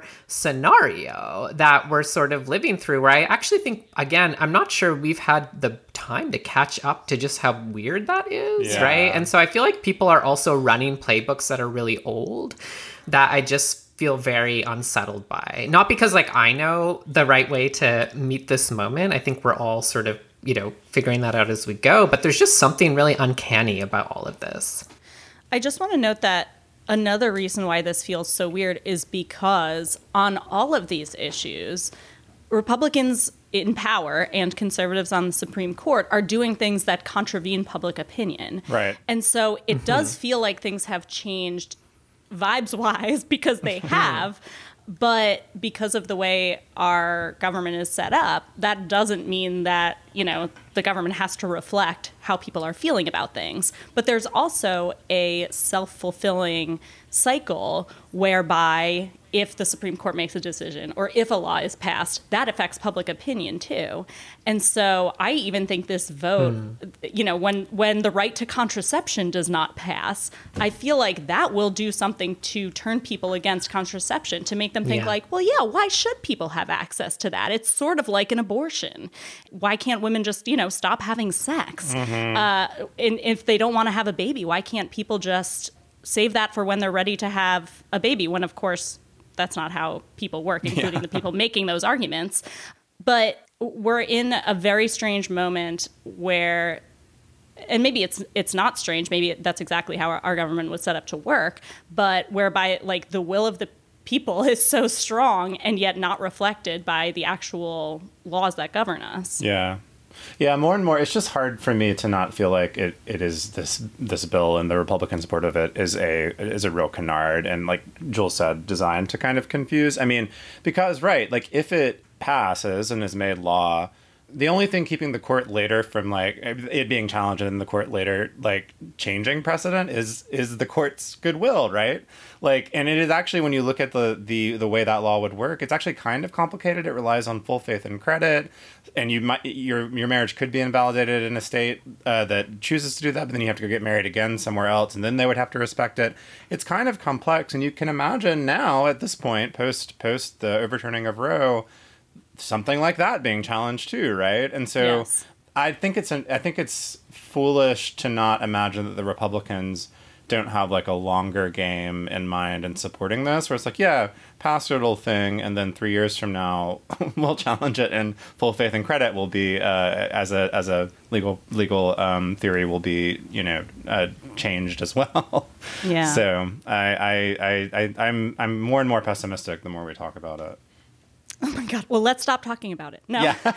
scenario that we're sort of living through, where I actually think, again, I'm not sure we've had the time to catch up to just how weird that is, yeah. right? And so I feel like people are also running playbooks that are really old that I just feel very unsettled by. Not because like I know the right way to meet this moment. I think we're all sort of, you know, figuring that out as we go, but there's just something really uncanny about all of this. I just want to note that another reason why this feels so weird is because on all of these issues, Republicans in power and conservatives on the Supreme Court are doing things that contravene public opinion. Right. And so it mm-hmm. does feel like things have changed vibes-wise, because they have, but because of the way our government is set up, that doesn't mean that, you know, the government has to reflect how people are feeling about things. But there's also a self-fulfilling cycle whereby if the Supreme Court makes a decision or if a law is passed, that affects public opinion too. And so I even think this vote, mm. you know, when when the right to contraception does not pass, I feel like that will do something to turn people against contraception, to make them think yeah. like, well, yeah, why should people have access to that? It's sort of like an abortion. Why can't women just, you know, stop having sex? Mm-hmm. Uh, and if they don't want to have a baby, why can't people just save that for when they're ready to have a baby? When, of course, that's not how people work, including yeah. the people making those arguments. But we're in a very strange moment where, and maybe it's it's not strange, maybe that's exactly how our, our government was set up to work, but whereby like the will of the people is so strong and yet not reflected by the actual laws that govern us. Yeah. Yeah, more and more, it's just hard for me to not feel like it, it is this this bill and the Republican support of it is a is a real canard and, like Jules said, designed to kind of confuse. I mean, because, right, like if it passes and is made law, the only thing keeping the court later from like it being challenged and the court later like changing precedent is is the court's goodwill, right? Like, and it is actually, when you look at the the the way that law would work, it's actually kind of complicated. It relies on full faith and credit, and you might your your marriage could be invalidated in a state uh, that chooses to do that, but then you have to go get married again somewhere else, and then they would have to respect it. It's kind of complex, and you can imagine now at this point, post post the overturning of Roe, something like that being challenged too, right? And so yes. I think it's an, I think it's foolish to not imagine that the Republicans don't have like a longer game in mind in supporting this, where it's like, yeah, pass your little thing, and then three years from now we'll challenge it, and full faith and credit will be uh, as a as a legal legal um, theory will be, you know, uh, changed as well. Yeah. So I I, I I I'm I'm more and more pessimistic the more we talk about it. Oh my God. Well, let's stop talking about it. No, yeah.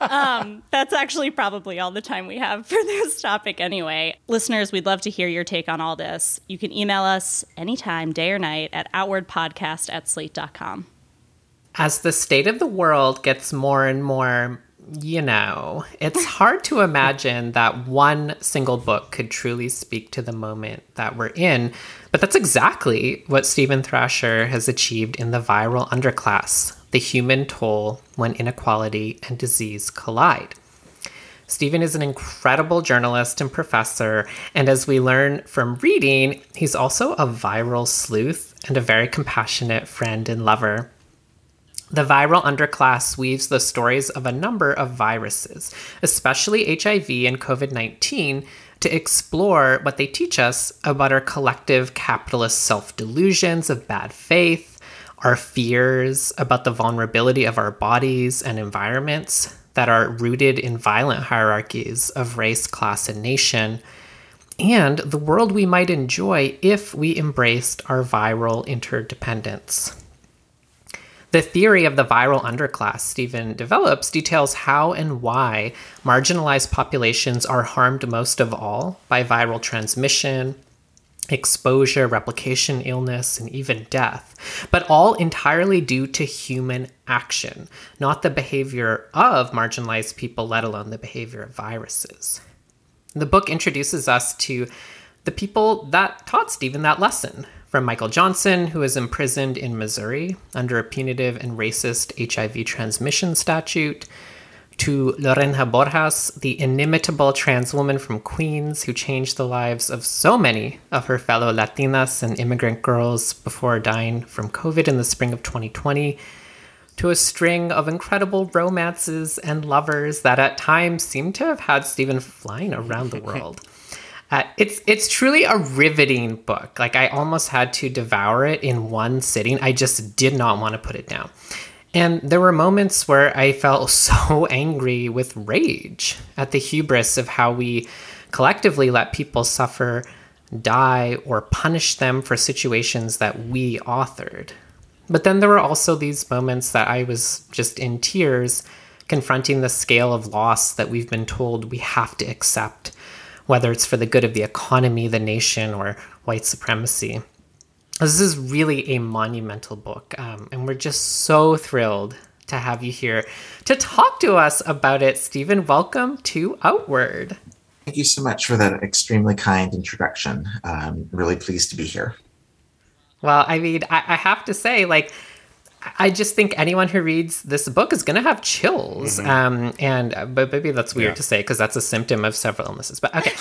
um, that's actually probably all the time we have for this topic anyway. Listeners, we'd love to hear your take on all this. You can email us anytime, day or night, at outwardpodcast at slate dot com. As the state of the world gets more and more, you know, it's hard to imagine that one single book could truly speak to the moment that we're in. But that's exactly what Stephen Thrasher has achieved in The Viral Underclass: The Human Toll When Inequality and Disease Collide. Stephen is an incredible journalist and professor, and as we learn from reading, he's also a viral sleuth and a very compassionate friend and lover. The Viral Underclass weaves the stories of a number of viruses, especially H I V and covid nineteen, to explore what they teach us about our collective capitalist self-delusions of bad faith, our fears about the vulnerability of our bodies and environments that are rooted in violent hierarchies of race, class, and nation, and the world we might enjoy if we embraced our viral interdependence. The theory of the viral underclass Stephen develops details how and why marginalized populations are harmed most of all by viral transmission, exposure, replication, illness, and even death, but all entirely due to human action, not the behavior of marginalized people, let alone the behavior of viruses. The book introduces us to the people that taught Stephen that lesson, from Michael Johnson, who is imprisoned in Missouri under a punitive and racist H I V transmission statute, to Lorenza Borjas, the inimitable trans woman from Queens who changed the lives of so many of her fellow Latinas and immigrant girls before dying from COVID in the spring of twenty twenty, to a string of incredible romances and lovers that at times seem to have had Stephen flying around the world. Uh, it's it's truly a riveting book. Like, I almost had to devour it in one sitting. I just did not want to put it down. And there were moments where I felt so angry with rage at the hubris of how we collectively let people suffer, die, or punish them for situations that we authored. But then there were also these moments that I was just in tears, confronting the scale of loss that we've been told we have to accept, whether it's for the good of the economy, the nation, or white supremacy. This is really a monumental book, um, and we're just so thrilled to have you here to talk to us about it. Stephen, welcome to Outward. Thank you so much for that extremely kind introduction. I'm really pleased to be here. Well, I mean, I, I have to say, like, I just think anyone who reads this book is going to have chills. Mm-hmm. Um, and uh, but maybe that's weird yeah. to say because that's a symptom of several illnesses. But okay,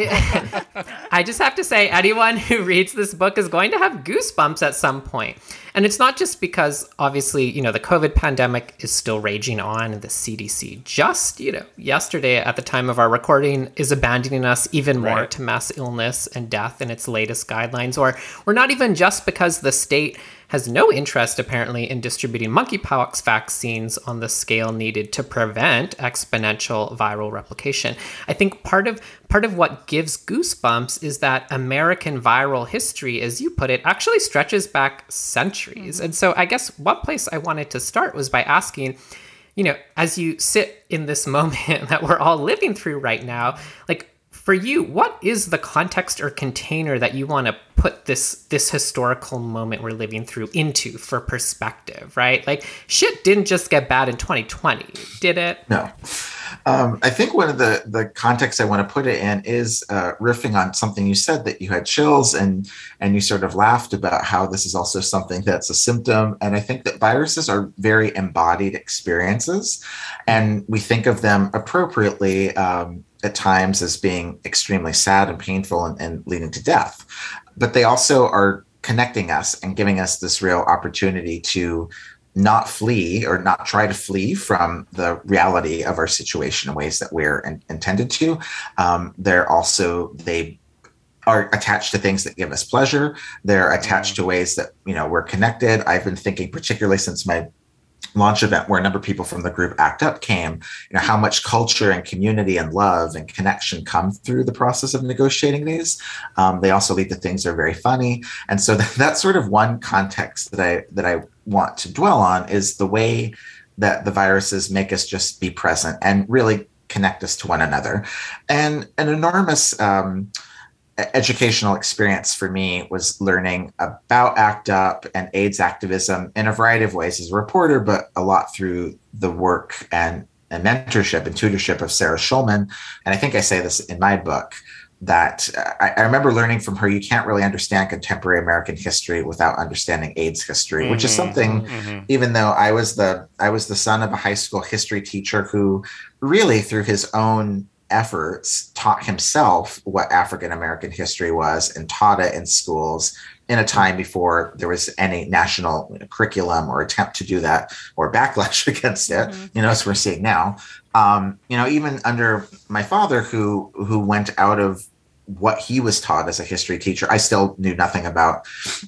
I, I just have to say anyone who reads this book is going to have goosebumps at some point. And it's not just because, obviously, you know, the COVID pandemic is still raging on, and the C D C just, you know, yesterday at the time of our recording is abandoning us even more right. to mass illness and death in its latest guidelines. Or or not even just because the state has no interest, apparently, in distributing monkeypox vaccines on the scale needed to prevent exponential viral replication. I think part of part of what gives goosebumps is that American viral history, as you put it, actually stretches back centuries. Mm-hmm. And so I guess one place I wanted to start was by asking, you know, as you sit in this moment that we're all living through right now, like, for you, what is the context or container that you want to put this this historical moment we're living through into for perspective, right? Like, shit didn't just get bad in twenty twenty, did it? No. Um, I think one of the, the context I want to put it in is uh, riffing on something you said, that you had chills and and you sort of laughed about how this is also something that's a symptom. And I think that viruses are very embodied experiences, and we think of them appropriately um, at times as being extremely sad and painful and, and leading to death. But they also are connecting us and giving us this real opportunity to not flee or not try to flee from the reality of our situation in ways that we're in, intended to. Um, they're also, they are attached to things that give us pleasure. They're attached to ways that, you know, we're connected. I've been thinking, particularly since my launch event where a number of people from the group ACT UP came, you know, how much culture and community and love and connection come through the process of negotiating these. Um, they also lead to things that are very funny. And so that, that's sort of one context that I that I want to dwell on, is the way that the viruses make us just be present and really connect us to one another. And an enormous um, educational experience for me was learning about ACT UP and AIDS activism in a variety of ways as a reporter, but a lot through the work and, and mentorship and tutorship of Sarah Schulman. And I think I say this in my book, that I, I remember learning from her, you can't really understand contemporary American history without understanding AIDS history, mm-hmm, which is something, mm-hmm. even though I was the I was the son of a high school history teacher who really, through his own efforts, taught himself what African American history was and taught it in schools in a time before there was any national curriculum or attempt to do that, or backlash against it, mm-hmm. you know, as we're seeing now. Um, you know, even under my father, who who went out of what he was taught as a history teacher, I still knew nothing about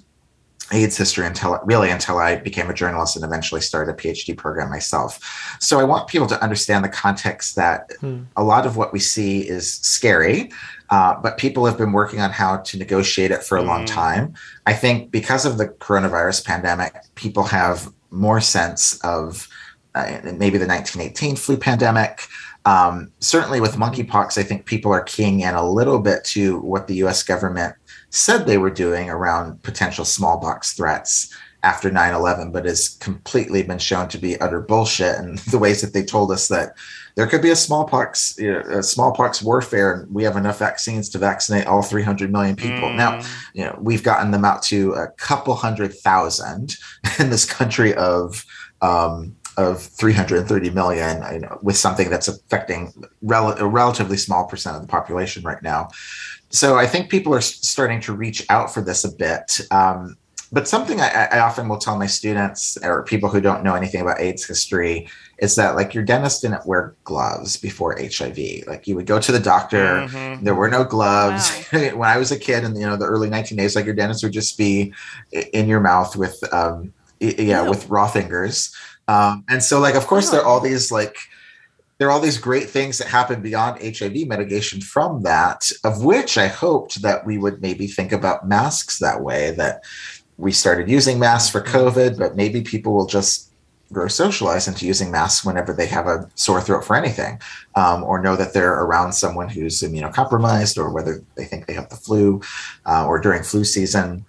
AIDS history until really until I became a journalist and eventually started a PhD program myself. So I want people to understand the context that hmm. a lot of what we see is scary. Uh, but people have been working on how to negotiate it for a long time. I think because of the coronavirus pandemic, people have more sense of uh, maybe the nineteen eighteen flu pandemic. Um, certainly with monkeypox, I think people are keying in a little bit to what the U S government said they were doing around potential smallpox threats after nine eleven, but has completely been shown to be utter bullshit. And the ways that they told us that there could be a smallpox, you know, a smallpox warfare, and we have enough vaccines to vaccinate all three hundred million people. Mm. Now, you know, we've gotten them out to a couple hundred thousand in this country of um, of three hundred thirty million, you know, with something that's affecting rel- a relatively small percent of the population right now. So I think people are starting to reach out for this a bit. Um, but something I, I often will tell my students or people who don't know anything about AIDS history is that, like, your dentist didn't wear gloves before H I V. Like, you would go to the doctor, mm-hmm. there were no gloves. Wow. When I was a kid in, you know, the early nineteen eighties, like, your dentist would just be in your mouth with, um, yeah, Ew. with raw fingers. Um, and so, like, of course, oh. there are all these, like, there are all these great things that happen beyond H I V mitigation from that, of which I hoped that we would maybe think about masks that way, that we started using masks for COVID, but maybe people will just grow socialized into using masks whenever they have a sore throat for anything, um, or know that they're around someone who's immunocompromised, or whether they think they have the flu, uh, or during flu season.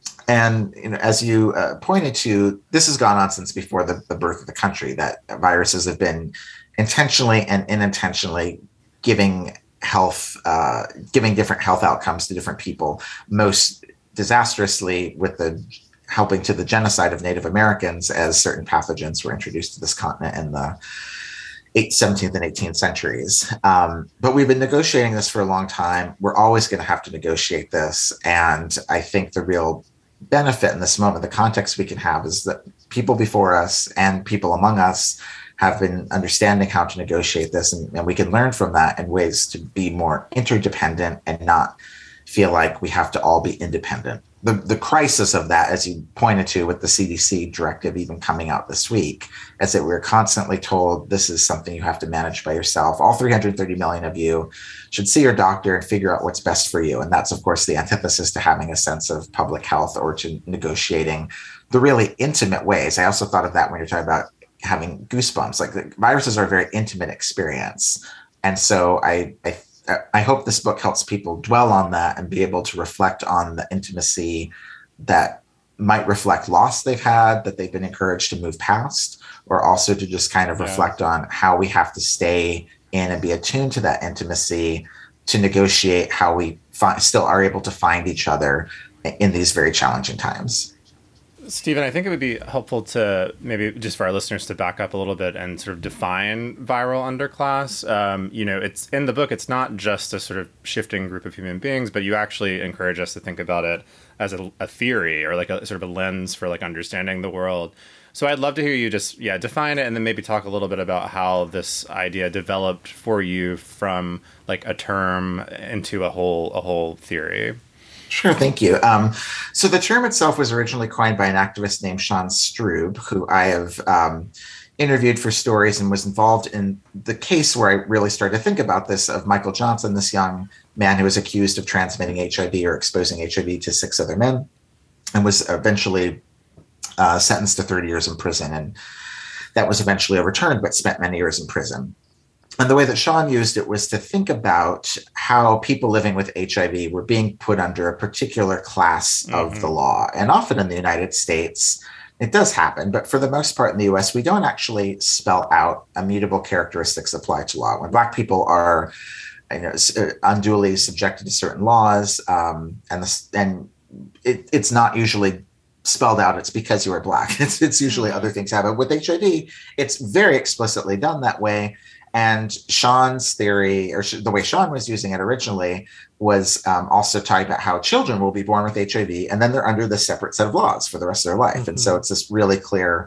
And, you know, as you uh, pointed to, this has gone on since before the, the birth of the country, that viruses have been intentionally and unintentionally giving health, uh, giving different health outcomes to different people, most disastrously with the helping to the genocide of Native Americans, as certain pathogens were introduced to this continent in the eighth, seventeenth, and eighteenth centuries. Um, but we've been negotiating this for a long time. We're always going to have to negotiate this. And I think the real benefit in this moment, the context we can have, is that people before us and people among us have been understanding how to negotiate this, and, and we can learn from that in ways to be more interdependent and not feel like we have to all be independent. The the crisis of that, as you pointed to with the C D C directive even coming out this week, is that we're constantly told this is something you have to manage by yourself. All three hundred thirty million of you should see your doctor and figure out what's best for you. And that's, of course, the antithesis to having a sense of public health or to negotiating the really intimate ways. I also thought of that when you're talking about having goosebumps. Like, the viruses are a very intimate experience. And so I, I I hope this book helps people dwell on that and be able to reflect on the intimacy that might reflect loss they've had, that they've been encouraged to move past, or also to just kind of yeah. reflect on how we have to stay in and be attuned to that intimacy to negotiate how we fi- still are able to find each other in these very challenging times. Stephen, I think it would be helpful to maybe just for our listeners to back up a little bit and sort of define viral underclass. Um, you know, it's in the book, it's not just a sort of shifting group of human beings, but you actually encourage us to think about it as a, a theory, or like a sort of a lens for like understanding the world. So I'd love to hear you just, yeah, define it, and then maybe talk a little bit about how this idea developed for you from like a term into a whole, a whole theory. Sure, thank you. Um, so the term itself was originally coined by an activist named Sean Strube, who I have um, interviewed for stories and was involved in the case where I really started to think about this, of Michael Johnson, this young man who was accused of transmitting H I V or exposing H I V to six other men, and was eventually uh, sentenced to thirty years in prison. And that was eventually overturned, but spent many years in prison. And the way that Sean used it was to think about how people living with H I V were being put under a particular class mm-hmm. of the law. And often in the United States, it does happen, but for the most part in the U S, we don't actually spell out immutable characteristics applied to law. When Black people are, you know, unduly subjected to certain laws, um, and the, and it, it's not usually spelled out, it's because you are Black. It's, it's usually mm-hmm. other things happen. With H I V, it's very explicitly done that way. And Sean's theory, or the way Sean was using it originally, was um, also talking about how children will be born with H I V, and then they're under this separate set of laws for the rest of their life. Mm-hmm. And so it's this really clear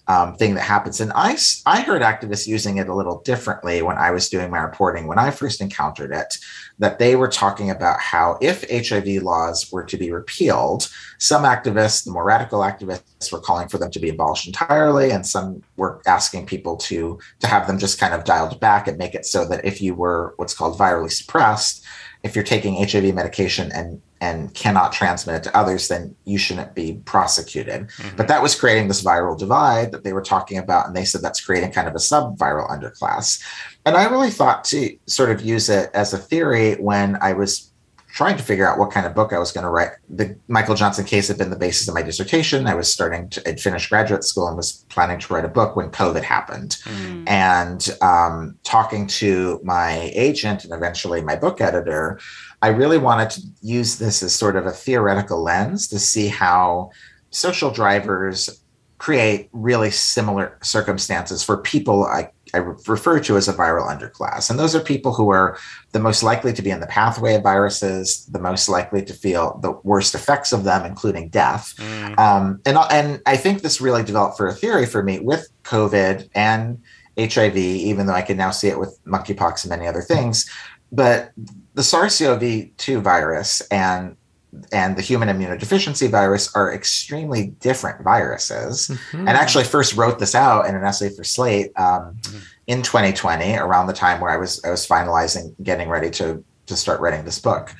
um, thing that happens. And I, I heard activists using it a little differently when I was doing my reporting. When I first encountered it, that they were talking about how if H I V laws were to be repealed, some activists, the more radical activists, were calling for them to be abolished entirely, and some were asking people to, to have them just kind of dialed back and make it so that if you were what's called virally suppressed, if you're taking H I V medication and and cannot transmit it to others, then you shouldn't be prosecuted. Mm-hmm. But that was creating this viral divide that they were talking about. And they said that's creating kind of a sub-viral underclass. And I really thought to sort of use it as a theory when I was trying to figure out what kind of book I was going to write. The Michael Johnson case had been the basis of my dissertation. I was starting to I'd finished graduate school and was planning to write a book when COVID happened. Mm. And um, talking to my agent and eventually my book editor, I really wanted to use this as sort of a theoretical lens to see how social drivers create really similar circumstances for people I, I refer to as a viral underclass. And those are people who are the most likely to be in the pathway of viruses, the most likely to feel the worst effects of them, including death. Mm. Um, and, and I think this really developed for a theory for me with COVID and H I V, even though I can now see it with monkeypox and many other things. But the SARS-C o V two virus and and the human immunodeficiency virus are extremely different viruses. Mm-hmm. And actually first wrote this out in an essay for Slate um, mm-hmm. in twenty twenty, around the time where I was I was finalizing, getting ready to to start writing this book.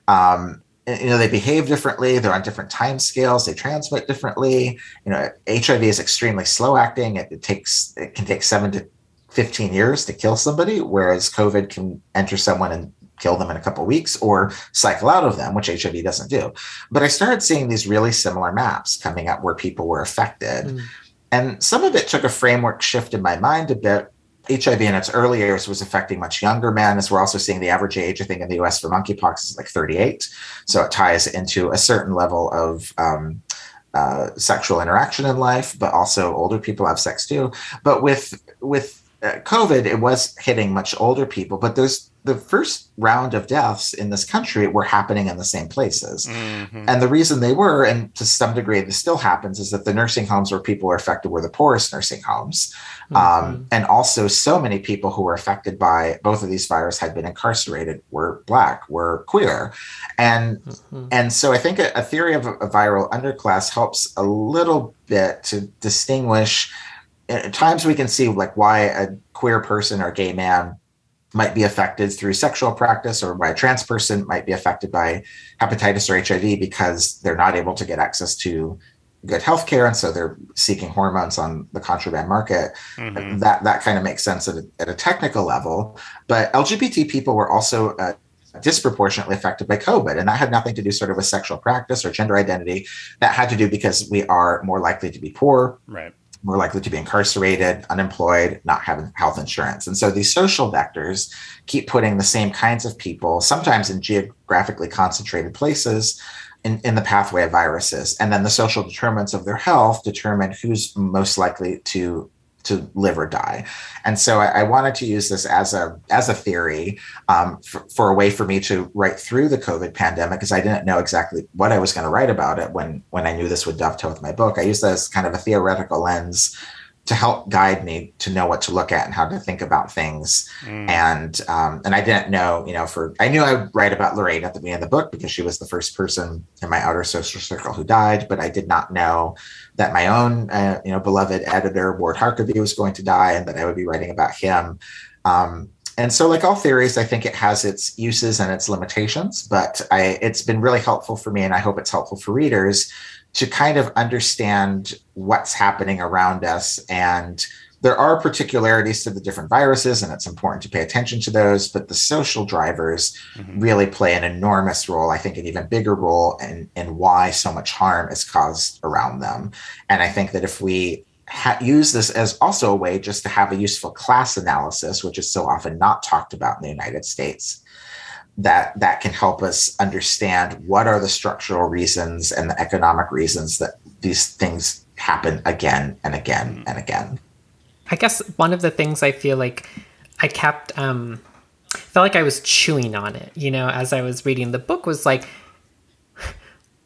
Um, you know, they behave differently. They're on different time scales. They transmit differently. You know, H I V is extremely slow acting. It, it takes it can take seven to fifteen years to kill somebody, whereas COVID can enter someone and kill them in a couple of weeks or cycle out of them, which H I V doesn't do. But I started seeing these really similar maps coming up where people were affected. Mm. And some of it took a framework shift in my mind a bit. H I V in its early years was affecting much younger men, as we're also seeing the average age, I think, in the U S for monkeypox is like thirty-eight. So it ties into a certain level of um, uh, sexual interaction in life, but also older people have sex too. But with with uh, COVID, it was hitting much older people, but there's the first round of deaths in this country were happening in the same places. Mm-hmm. And the reason they were, and to some degree this still happens, is that the nursing homes where people were affected were the poorest nursing homes. Mm-hmm. Um, and also so many people who were affected by both of these viruses had been incarcerated, were Black, were queer. And, mm-hmm. and so I think a, a theory of a, a viral underclass helps a little bit to distinguish. At times we can see like why a queer person or gay man might be affected through sexual practice, or why a trans person might be affected by hepatitis or H I V because they're not able to get access to good healthcare, and so they're seeking hormones on the contraband market. Mm-hmm. That that kind of makes sense at a, at a technical level. But L G B T people were also uh, disproportionately affected by COVID, and that had nothing to do sort of with sexual practice or gender identity. That had to do because we are more likely to be poor. Right. More likely to be incarcerated, unemployed, not having health insurance. And so these social vectors keep putting the same kinds of people, sometimes in geographically concentrated places, in, in the pathway of viruses. And then the social determinants of their health determine who's most likely to to live or die. And so I, I wanted to use this as a as a theory um, for, for a way for me to write through the COVID pandemic, because I didn't know exactly what I was going to write about it when when I knew this would dovetail with my book. I used that as kind of a theoretical lens to help guide me to know what to look at and how to think about things. Mm. And um, and I didn't know, you know, for I knew I would write about Lorraine at the beginning of the book because she was the first person in my outer social circle who died, but I did not know that my own, uh, you know, beloved editor, Ward Harkavy, was going to die and that I would be writing about him. Um, and so like all theories, I think it has its uses and its limitations, but I, it's been really helpful for me, and I hope it's helpful for readers to kind of understand what's happening around us. And there are particularities to the different viruses, and it's important to pay attention to those, but the social drivers mm-hmm. really play an enormous role, I think an even bigger role in, in why so much harm is caused around them. And I think that if we ha- use this as also a way just to have a useful class analysis, which is so often not talked about in the United States, that that can help us understand what are the structural reasons and the economic reasons that these things happen again and again and again. I guess one of the things I feel like I kept, um, felt like I was chewing on it, you know, as I was reading the book, was like,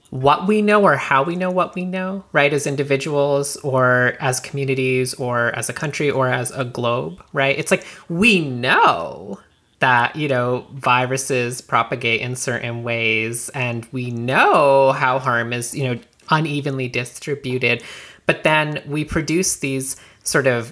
what we know or how we know what we know, right? As individuals or as communities or as a country or as a globe, right? It's like we know that, you know, viruses propagate in certain ways and we know how harm is, you know, unevenly distributed. But then we produce these sort of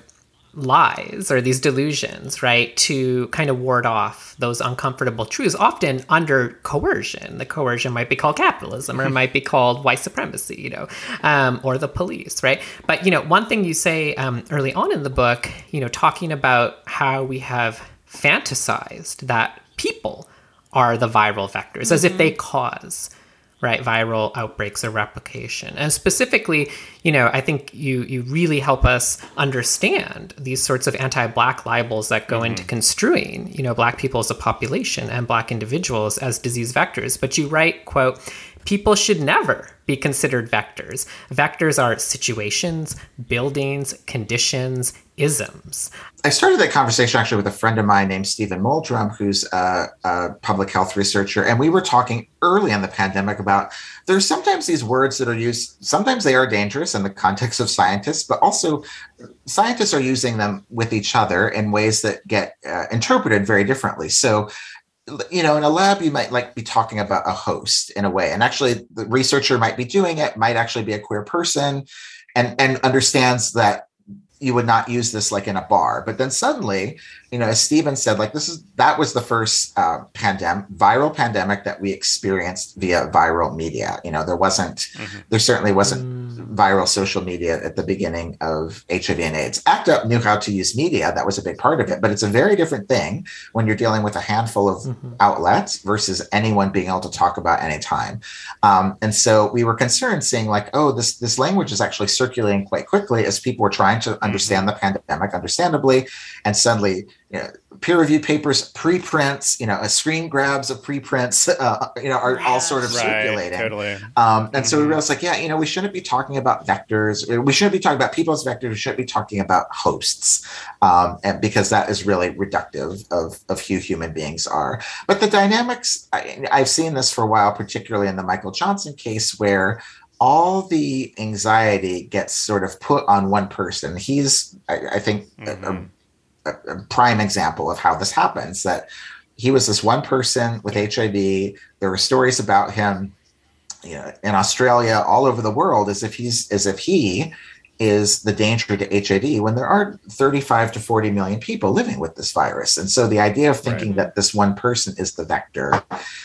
lies or these delusions, right, to kind of ward off those uncomfortable truths, often under coercion. The coercion might be called capitalism, or it might be called white supremacy, you know, um, or the police, right? But, you know, one thing you say um, early on in the book, you know, talking about how we have fantasized that people are the viral vectors, mm-hmm. as if they cause right, viral outbreaks or replication. And specifically, you know, I think you you really help us understand these sorts of anti-Black libels that go mm-hmm. into construing, you know, Black people as a population and Black individuals as disease vectors. But you write, quote, people should never be considered vectors. Vectors are situations, buildings, conditions, isms. I started that conversation actually with a friend of mine named Stephen Moldrum, who's a, a public health researcher. And we were talking early in the pandemic about there's sometimes these words that are used, sometimes they are dangerous in the context of scientists, but also scientists are using them with each other in ways that get uh, interpreted very differently. So, you know, in a lab, you might like be talking about a host in a way. And actually the researcher might be doing it, might actually be a queer person and, and understands that you would not use this like in a bar. But then suddenly, you know, as Stephen said, like this is, that was the first uh, pandemic, viral pandemic that we experienced via viral media. You know, there wasn't, mm-hmm. there certainly wasn't mm. viral social media at the beginning of H I V and AIDS. ACT UP knew how to use media. That was a big part of it, but it's a very different thing when you're dealing with a handful of mm-hmm. outlets versus anyone being able to talk about anytime. Um, and so we were concerned seeing like, oh, this, this language is actually circulating quite quickly as people were trying to understand the pandemic, understandably, and suddenly, you know, peer-reviewed papers, preprints, you know, a screen grabs of preprints, uh, you know, are all sort of right, circulating. Totally. Um, and mm-hmm. so we realized, like, yeah, you know, we shouldn't be talking about vectors. We shouldn't be talking about people as vectors. We shouldn't be talking about hosts, um, and because that is really reductive of of who human beings are. But the dynamics, I, I've seen this for a while, particularly in the Michael Johnson case, where all the anxiety gets sort of put on one person. He's, I, I think, mm-hmm. a, a, a prime example of how this happens, that he was this one person with H I V. There were stories about him, you know, in Australia, all over the world, as if he's, as if he is the danger to H I V when there are thirty-five to forty million people living with this virus. And so the idea of thinking right. that this one person is the vector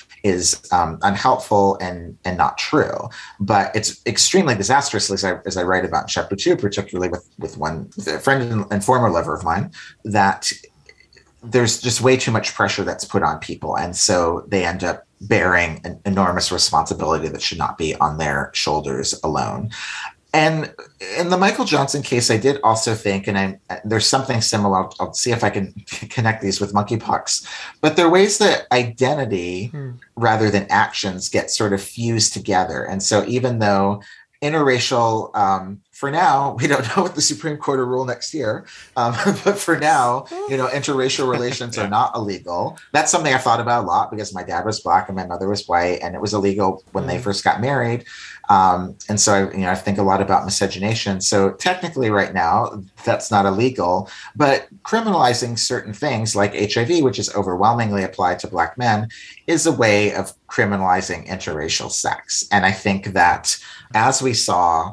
is um, unhelpful and and not true, but it's extremely disastrous, as I as I write about in chapter two, particularly with with one with a friend and, and former lover of mine, that there's just way too much pressure that's put on people, and so they end up bearing an enormous responsibility that should not be on their shoulders alone. And in the Michael Johnson case, I did also think, and I, there's something similar, I'll, I'll see if I can connect these with monkeypox, but there are ways that identity hmm. rather than actions get sort of fused together. And so even though interracial, um, for now, we don't know what the Supreme Court will rule next year, um, but for now, you know, interracial relations yeah. are not illegal. That's something I thought about a lot because my dad was Black and my mother was white, and it was illegal when mm. they first got married. Um, and so, I, you know, I think a lot about miscegenation. So technically right now, that's not illegal, but criminalizing certain things like H I V, which is overwhelmingly applied to Black men, is a way of criminalizing interracial sex. And I think that as we saw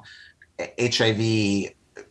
H I V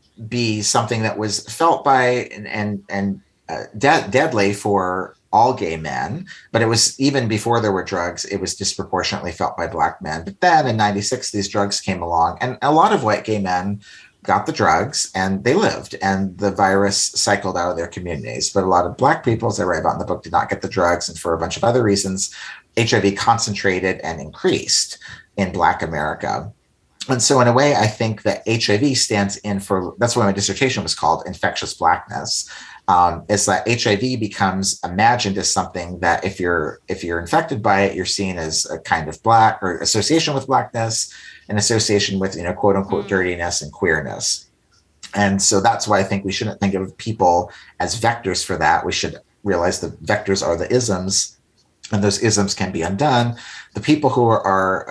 be something that was felt by and and, and uh, de- deadly for all gay men, but it was even before there were drugs, it was disproportionately felt by Black men. But then in ninety-six, these drugs came along, and a lot of white gay men got the drugs and they lived, and the virus cycled out of their communities. But a lot of Black people, as I write about in the book, did not get the drugs, and for a bunch of other reasons, H I V concentrated and increased in Black America. And so in a way, I think that H I V stands in for, that's why my dissertation was called Infectious Blackness, um, is that H I V becomes imagined as something that if you're if you're infected by it, you're seen as a kind of Black, or association with Blackness, an association with, you know, quote unquote, dirtiness and queerness. And so that's why I think we shouldn't think of people as vectors for that. We should realize that vectors are the isms, and those isms can be undone. The people who are, are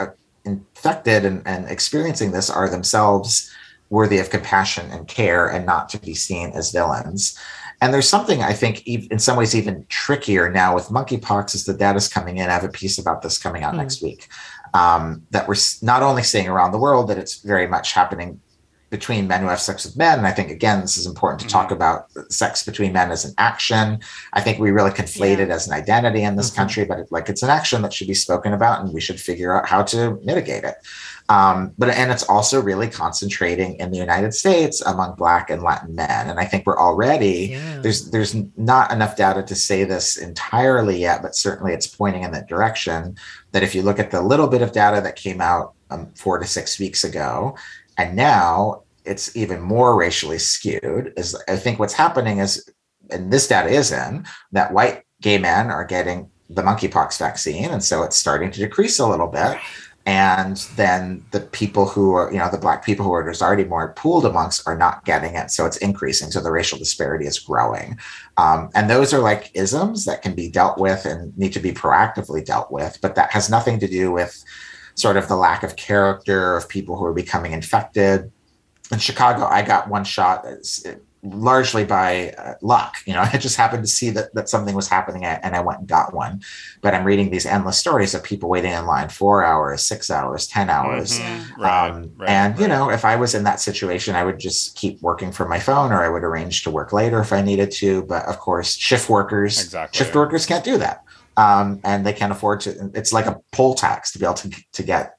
infected and, and experiencing this are themselves worthy of compassion and care and not to be seen as villains. And there's something I think in some ways even trickier now with monkeypox as the data's coming in. I have a piece about this coming out mm. next week, um, that we're not only seeing around the world that it's very much happening between men who have sex with men. And I think, again, this is important to mm-hmm. talk about sex between men as an action. I think we really conflate yeah. it as an identity in this mm-hmm. country, but it, like it's an action that should be spoken about and we should figure out how to mitigate it. Um, but, and it's also really concentrating in the United States among Black and Latin men. And I think we're already, yeah. there's, there's not enough data to say this entirely yet, but certainly it's pointing in that direction that if you look at the little bit of data that came out um, four to six weeks ago, and now it's even more racially skewed, is I think what's happening is, and this data is in, that white gay men are getting the monkeypox vaccine. And so it's starting to decrease a little bit. And then the people who are, you know, the Black people who are there's already more pooled amongst are not getting it. So it's increasing. So the racial disparity is growing. Um, and those are like isms that can be dealt with and need to be proactively dealt with. But that has nothing to do with sort of the lack of character of people who are becoming infected. In Chicago, I got one shot largely by uh, luck. You know, I just happened to see that, that something was happening and I went and got one. But I'm reading these endless stories of people waiting in line four hours, six hours, ten hours. Mm-hmm. Right, um, right, and, right. you know, if I was in that situation, I would just keep working from my phone or I would arrange to work later if I needed to. But of course, shift workers, exactly. shift workers can't do that. Um, and they can't afford to, it's like a poll tax to be able to, to get.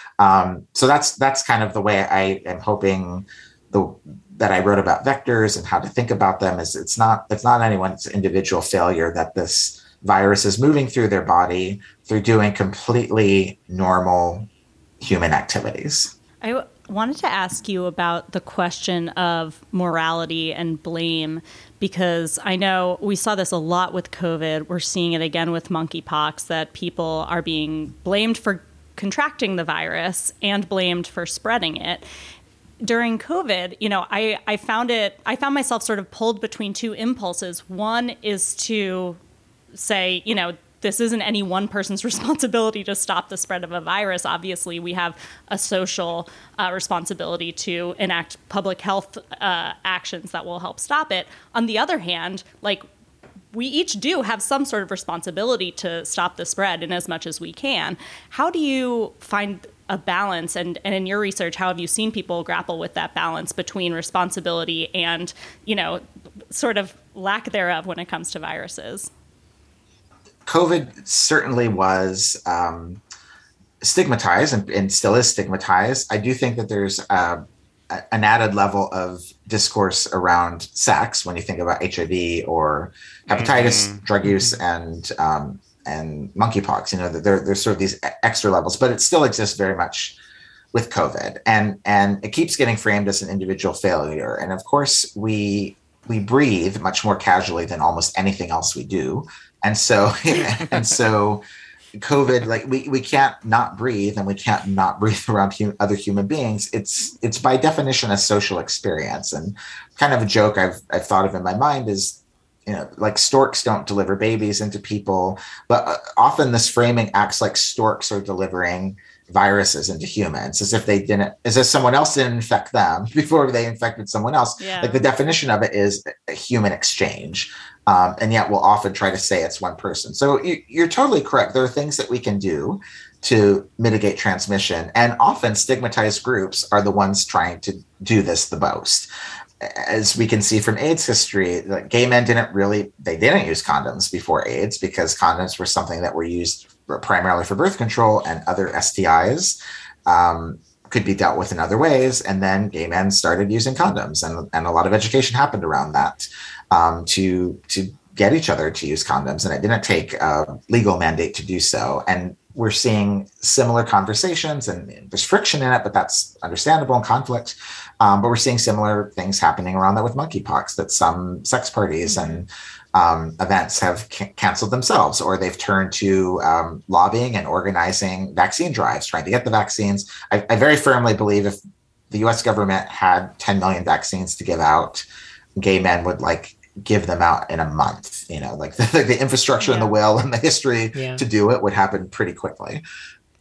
Um, so that's, that's kind of the way I am hoping the, that I wrote about vectors and how to think about them is it's not, it's not anyone's individual failure that this virus is moving through their body through doing completely normal human activities. I w- wanted to ask you about the question of morality and blame, because I know we saw this a lot with COVID. We're seeing it again with monkeypox, that people are being blamed for contracting the virus and blamed for spreading it. During COVID, you know, I, I found it, I found myself sort of pulled between two impulses. One is to say, you know, this isn't any one person's responsibility to stop the spread of a virus. Obviously, we have a social uh, responsibility to enact public health uh, actions that will help stop it. On the other hand, like, we each do have some sort of responsibility to stop the spread in as much as we can. How do you find a balance? And, and in your research, how have you seen people grapple with that balance between responsibility and, you know, sort of lack thereof when it comes to viruses? COVID certainly was um, stigmatized and, and still is stigmatized. I do think that there's uh, an added level of discourse around sex when you think about H I V or hepatitis, mm-hmm. drug use, and um, and monkeypox. You know, there, there's sort of these extra levels, but it still exists very much with COVID, and and it keeps getting framed as an individual failure. And of course, we we breathe much more casually than almost anything else we do, and so and so. COVID, like we, we can't not breathe and we can't not breathe around hum- other human beings. It's it's by definition a social experience. And kind of a joke I've I've thought of in my mind is, you know, like storks don't deliver babies into people, but uh, often this framing acts like storks are delivering viruses into humans, as if they didn't, as if someone else didn't infect them before they infected someone else. Yeah. Like the definition of it is a human exchange. Um, and yet we'll often try to say it's one person. So you, you're totally correct. There are things that we can do to mitigate transmission, and often stigmatized groups are the ones trying to do this the most. As we can see from AIDS history, like gay men didn't really, they didn't use condoms before AIDS because condoms were something that were used primarily for birth control, and other S T Is um, could be dealt with in other ways. And then gay men started using condoms, and, and a lot of education happened around that. Um, to to get each other to use condoms, and it didn't take a legal mandate to do so. And we're seeing similar conversations, and there's friction in it, but that's understandable and conflict. Um, but we're seeing similar things happening around that with monkeypox, that some sex parties and um, events have ca- canceled themselves, or they've turned to um, lobbying and organizing vaccine drives, trying to get the vaccines. I, I very firmly believe if the U S government had ten million vaccines to give out, gay men would like give them out in a month. You know, like the, the infrastructure yeah. and the will and the history yeah. to do it would happen pretty quickly.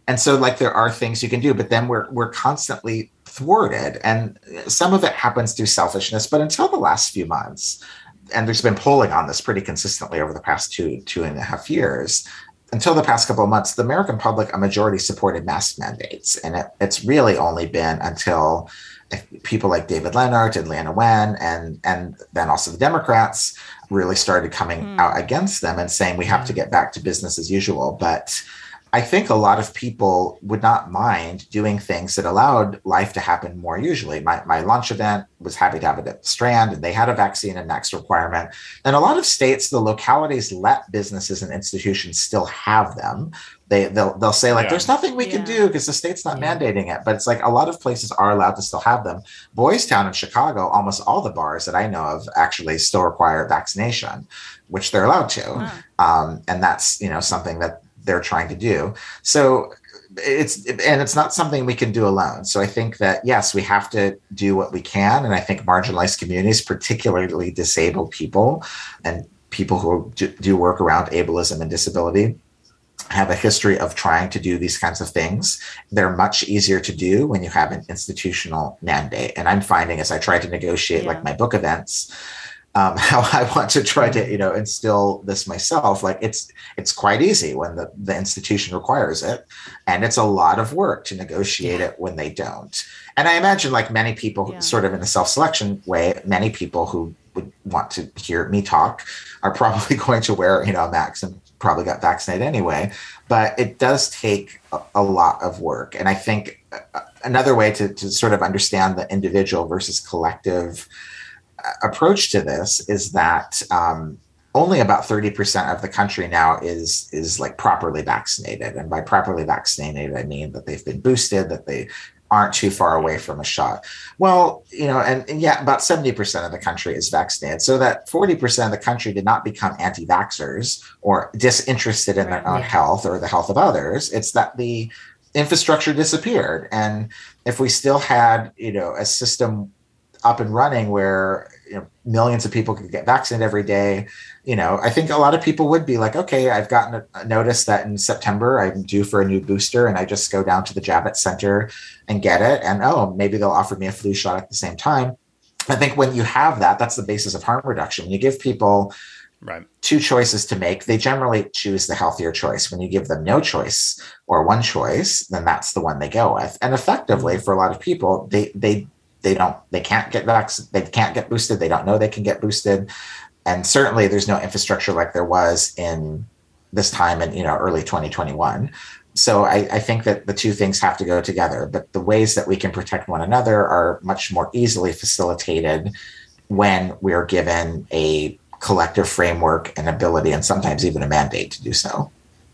And so like there are things you can do, but then we're we're constantly thwarted. And some of it happens through selfishness, but until the last few months, and there's been polling on this pretty consistently over the past two, two and a half years, until the past couple of months, the American public, a majority supported mask mandates. And it, it's really only been until people like David Leonhardt and Leana Wen, and, and then also the Democrats really started coming mm. out against them and saying we have to get back to business as usual. But I think a lot of people would not mind doing things that allowed life to happen more usually. My, my lunch event was happy to have it at the Strand, and they had a vaccine and next requirement. And a lot of states, the localities let businesses and institutions still have them. They, they'll, they'll say like, yeah. there's nothing we yeah. can do because the state's not yeah. mandating it. But it's like a lot of places are allowed to still have them. Boys Town in Chicago, almost all the bars that I know of actually still require vaccination, which they're allowed to. Wow. Um, and that's, you know, something that they're trying to do. So it's, and it's not something we can do alone. So I think that, yes, we have to do what we can. And I think marginalized communities, particularly disabled people and people who do work around ableism and disability, have a history of trying to do these kinds of things. They're much easier to do when you have an institutional mandate. And I'm finding as I try to negotiate yeah. like my book events, Um, how I want to try to, you know, instill this myself. Like it's it's quite easy when the, the institution requires it. And it's a lot of work to negotiate yeah. it when they don't. And I imagine like many people yeah. sort of in a self-selection way, many people who would want to hear me talk are probably going to wear, you know, a mask and probably got vaccinated anyway. But it does take a, a lot of work. And I think another way to, to sort of understand the individual versus collective approach to this is that um, only about thirty percent of the country now is is like properly vaccinated. And by properly vaccinated, I mean that they've been boosted, that they aren't too far away from a shot. Well, you know, and, and yeah, about seventy percent of the country is vaccinated. So that forty percent of the country did not become anti-vaxxers or disinterested in their own health or the health of others. It's that the infrastructure disappeared. And if we still had, you know, a system up and running where, you know, millions of people could get vaccinated every day, you know, I think a lot of people would be like, okay, I've gotten a, a notice that in September I'm due for a new booster, and I just go down to the Javits Center and get it. And oh, maybe they'll offer me a flu shot at the same time. I think when you have that, that's the basis of harm reduction. When you give people right. two choices to make, they generally choose the healthier choice. When you give them no choice or one choice, then that's the one they go with. And effectively, for a lot of people, they they They don't, they can't get vaccinated, they can't get boosted. They don't know they can get boosted. And certainly there's no infrastructure like there was in this time in, you know, early twenty twenty-one. So I, I think that the two things have to go together, but the ways that we can protect one another are much more easily facilitated when we're given a collective framework and ability, and sometimes even a mandate to do so.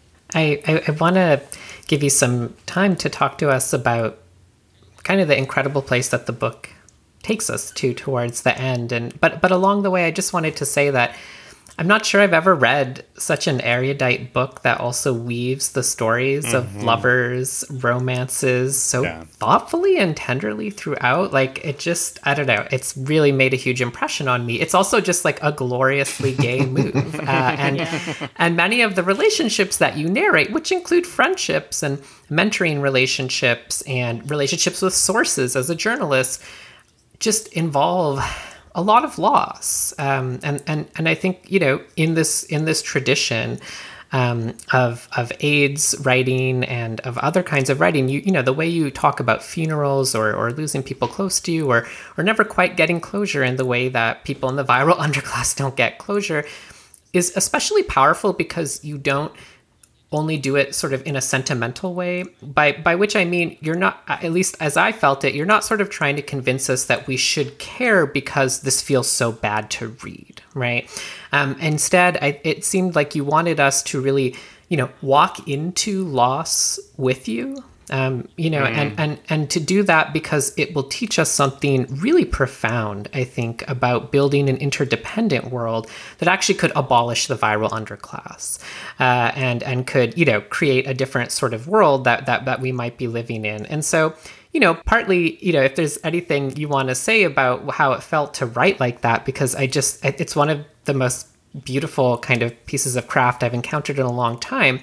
I, I, I want to give you some time to talk to us about kind of the incredible place that the book takes us to towards the end. And but but along the way, I just wanted to say that I'm not sure I've ever read such an erudite book that also weaves the stories mm-hmm. of lovers, romances so yeah. thoughtfully and tenderly throughout. Like it just, I don't know, it's really made a huge impression on me. It's also just like a gloriously gay move. Uh, and yeah. and many of the relationships that you narrate, which include friendships and mentoring relationships and relationships with sources as a journalist, just involve a lot of loss. Um, and, and, and I think, you know, in this, in this tradition um, of, of AIDS writing and of other kinds of writing, you, you know, the way you talk about funerals or, or losing people close to you or, or never quite getting closure in the way that people in the viral underclass don't get closure is especially powerful because you don't only do it sort of in a sentimental way, by by which I mean, you're not, at least as I felt it, you're not sort of trying to convince us that we should care because this feels so bad to read, right? Um, instead, I, it seemed like you wanted us to really, you know, walk into loss with you, um, you know, mm. and, and, and to do that because it will teach us something really profound, I think, about building an interdependent world that actually could abolish the viral underclass uh, and, and could, you know, create a different sort of world that, that, that we might be living in. And so, you know, partly, you know, if there's anything you want to say about how it felt to write like that, because I just, it's one of the most beautiful kind of pieces of craft I've encountered in a long time.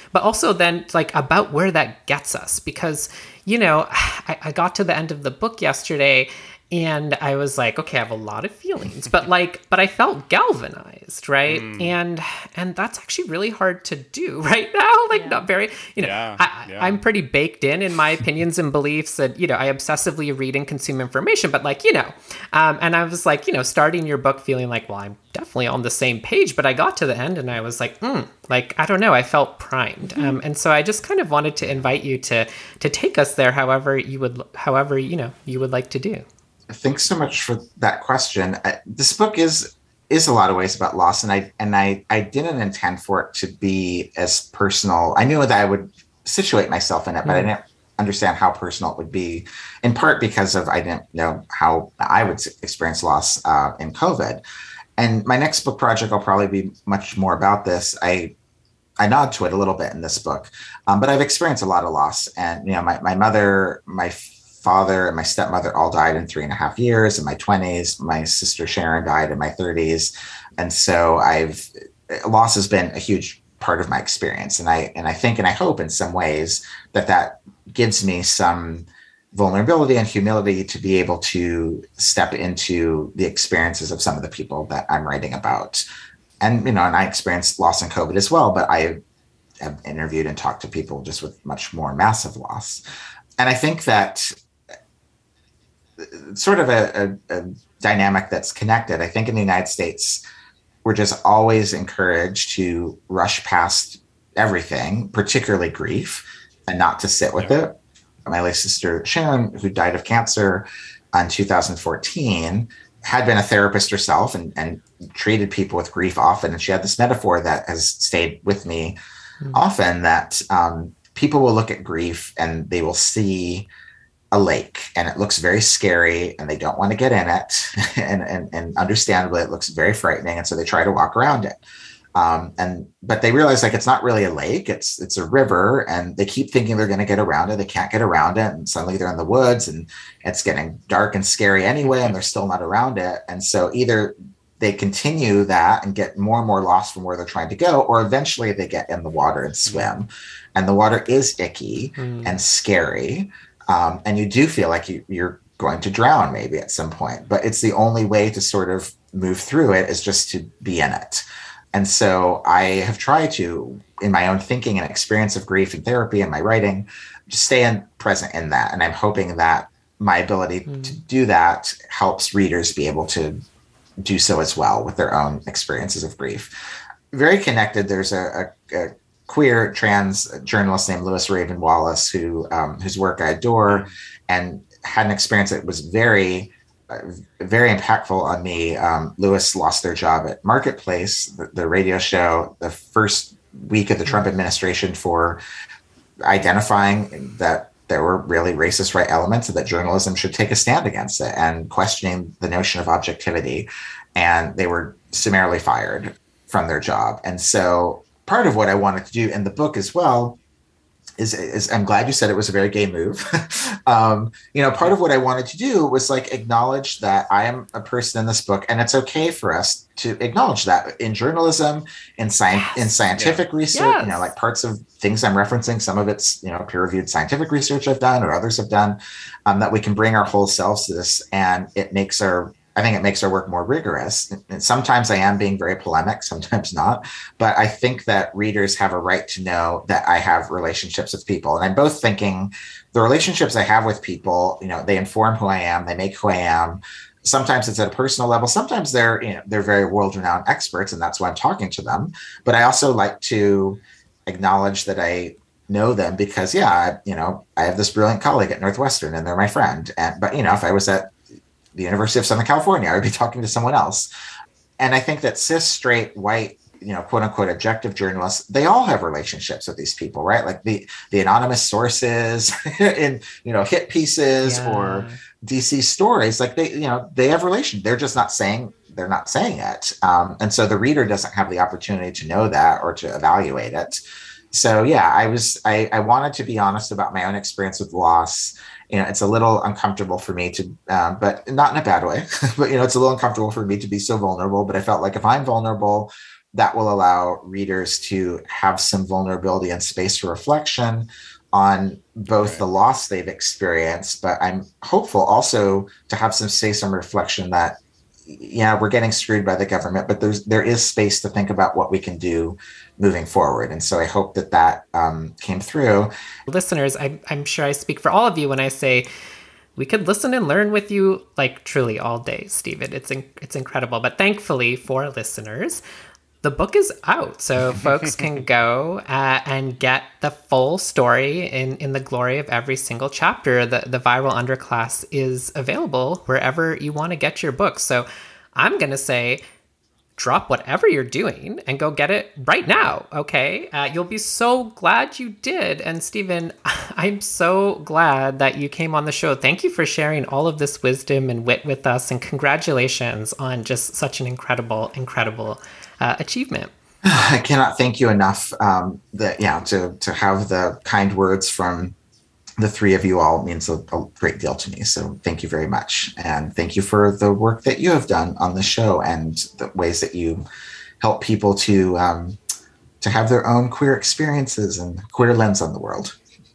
but also then like about where that gets us. Because, you know, I, I got to the end of the book yesterday and I was like, okay, I have a lot of feelings, but like, but I felt galvanized, right? Mm. And and that's actually really hard to do right now. Like, yeah. not very, you know, yeah, I, yeah. I'm pretty baked in in my opinions and beliefs that, you know, I obsessively read and consume information, but like, you know, um, and I was like, you know, starting your book feeling like, well, I'm definitely on the same page, but I got to the end and I was like, mm, like, I don't know, I felt primed. Mm-hmm. Um, and so I just kind of wanted to invite you to to take us there, however you would, however, you know, you would like to do. Thanks so much for that question. Uh, this book is is a lot of ways about loss, and I and I I didn't intend for it to be as personal. I knew that I would situate myself in it, but mm. I didn't understand how personal it would be. In part because of I didn't know how I would experience loss uh, in COVID. And my next book project will probably be much more about this. I I nod to it a little bit in this book, um, but I've experienced a lot of loss, and you know, my my mother, my father and my stepmother all died in three and a half years in my twenties. My sister Sharon died in my thirties. And so I've loss has been a huge part of my experience. And I, and I think, and I hope in some ways that that gives me some vulnerability and humility to be able to step into the experiences of some of the people that I'm writing about. And, you know, and I experienced loss in COVID as well, but I have interviewed and talked to people just with much more massive loss. And I think that sort of a, a, a dynamic that's connected. I think in the United States, we're just always encouraged to rush past everything, particularly grief, and not to sit with yeah. it. My late sister Sharon, who died of cancer in two thousand fourteen, had been a therapist herself and, and treated people with grief often. And she had this metaphor that has stayed with me mm-hmm. often, that um, people will look at grief and they will see a lake and it looks very scary and they don't want to get in it. and, and, and understandably, it looks very frightening. And so they try to walk around it. Um, and, but they realize like, it's not really a lake, it's, it's a river, and they keep thinking they're going to get around it. They can't get around it. And suddenly they're in the woods and it's getting dark and scary anyway, and they're still not around it. And so either they continue that and get more and more lost from where they're trying to go, or eventually they get in the water and swim, and the water is icky mm. and scary. Um, and you do feel like you, you're going to drown maybe at some point, but it's the only way to sort of move through it is just to be in it. And so I have tried to, in my own thinking and experience of grief and therapy and my writing, just stay in, present in that. And I'm hoping that my ability mm. to do that helps readers be able to do so as well with their own experiences of grief. Very connected, there's a, a, a queer trans journalist named Lewis Raven Wallace, who um, whose work I adore, and had an experience that was very, uh, very impactful on me. Um, Lewis lost their job at Marketplace, the, the radio show, the first week of the Trump administration, for identifying that there were really racist right elements and that journalism should take a stand against it, and questioning the notion of objectivity. And they were summarily fired from their job. And so part of what I wanted to do in the book as well is, is I'm glad you said it was a very gay move. um, you know, part of what I wanted to do was like acknowledge that I am a person in this book, and it's okay for us to acknowledge that in journalism, in science, yes. in scientific yeah. research, yes. you know, like parts of things I'm referencing, some of it's, you know, peer-reviewed scientific research I've done or others have done, um, that we can bring our whole selves to this, and it makes our I think it makes our work more rigorous. And sometimes I am being very polemic, sometimes not. But I think that readers have a right to know that I have relationships with people. And I'm both thinking the relationships I have with people, you know, they inform who I am, they make who I am. Sometimes it's at a personal level. Sometimes they're, you know, they're very world-renowned experts, and that's why I'm talking to them. But I also like to acknowledge that I know them because, yeah, I, you know, I have this brilliant colleague at Northwestern and they're my friend. And but, you know, if I was at the University of Southern California, I would be talking to someone else. And I think that cis, straight, white, you know, quote unquote, objective journalists, they all have relationships with these people, right? Like the, the anonymous sources in, you know, hit pieces yeah. or D C stories, like they, you know, they have relation. They're just not saying, they're not saying it. Um, and so the reader doesn't have the opportunity to know that or to evaluate it. So yeah, I was, I, I wanted to be honest about my own experience with loss. You know, it's a little uncomfortable for me to, um, but not in a bad way, but, you know, it's a little uncomfortable for me to be so vulnerable. But I felt like if I'm vulnerable, that will allow readers to have some vulnerability and space for reflection on both Right. the loss they've experienced, but I'm hopeful also to have some space and reflection that, yeah, we're getting screwed by the government, but there's there is space to think about what we can do moving forward. And so I hope that that um, came through. Listeners, I, I'm sure I speak for all of you when I say we could listen and learn with you like truly all day, Stephen. It's in, it's incredible. But thankfully for listeners, the book is out, so folks can go uh, and get the full story in, in the glory of every single chapter. The, the Viral Underclass is available wherever you want to get your books. So I'm going to say, drop whatever you're doing and go get it right now, okay? Uh, you'll be so glad you did. And Stephen, I'm so glad that you came on the show. Thank you for sharing all of this wisdom and wit with us, and congratulations on just such an incredible, incredible Uh, achievement. I cannot thank you enough. Um, that yeah, to to have the kind words from the three of you all means a, a great deal to me. So thank you very much, and thank you for the work that you have done on the show and the ways that you help people to um, to have their own queer experiences and queer lens on the world.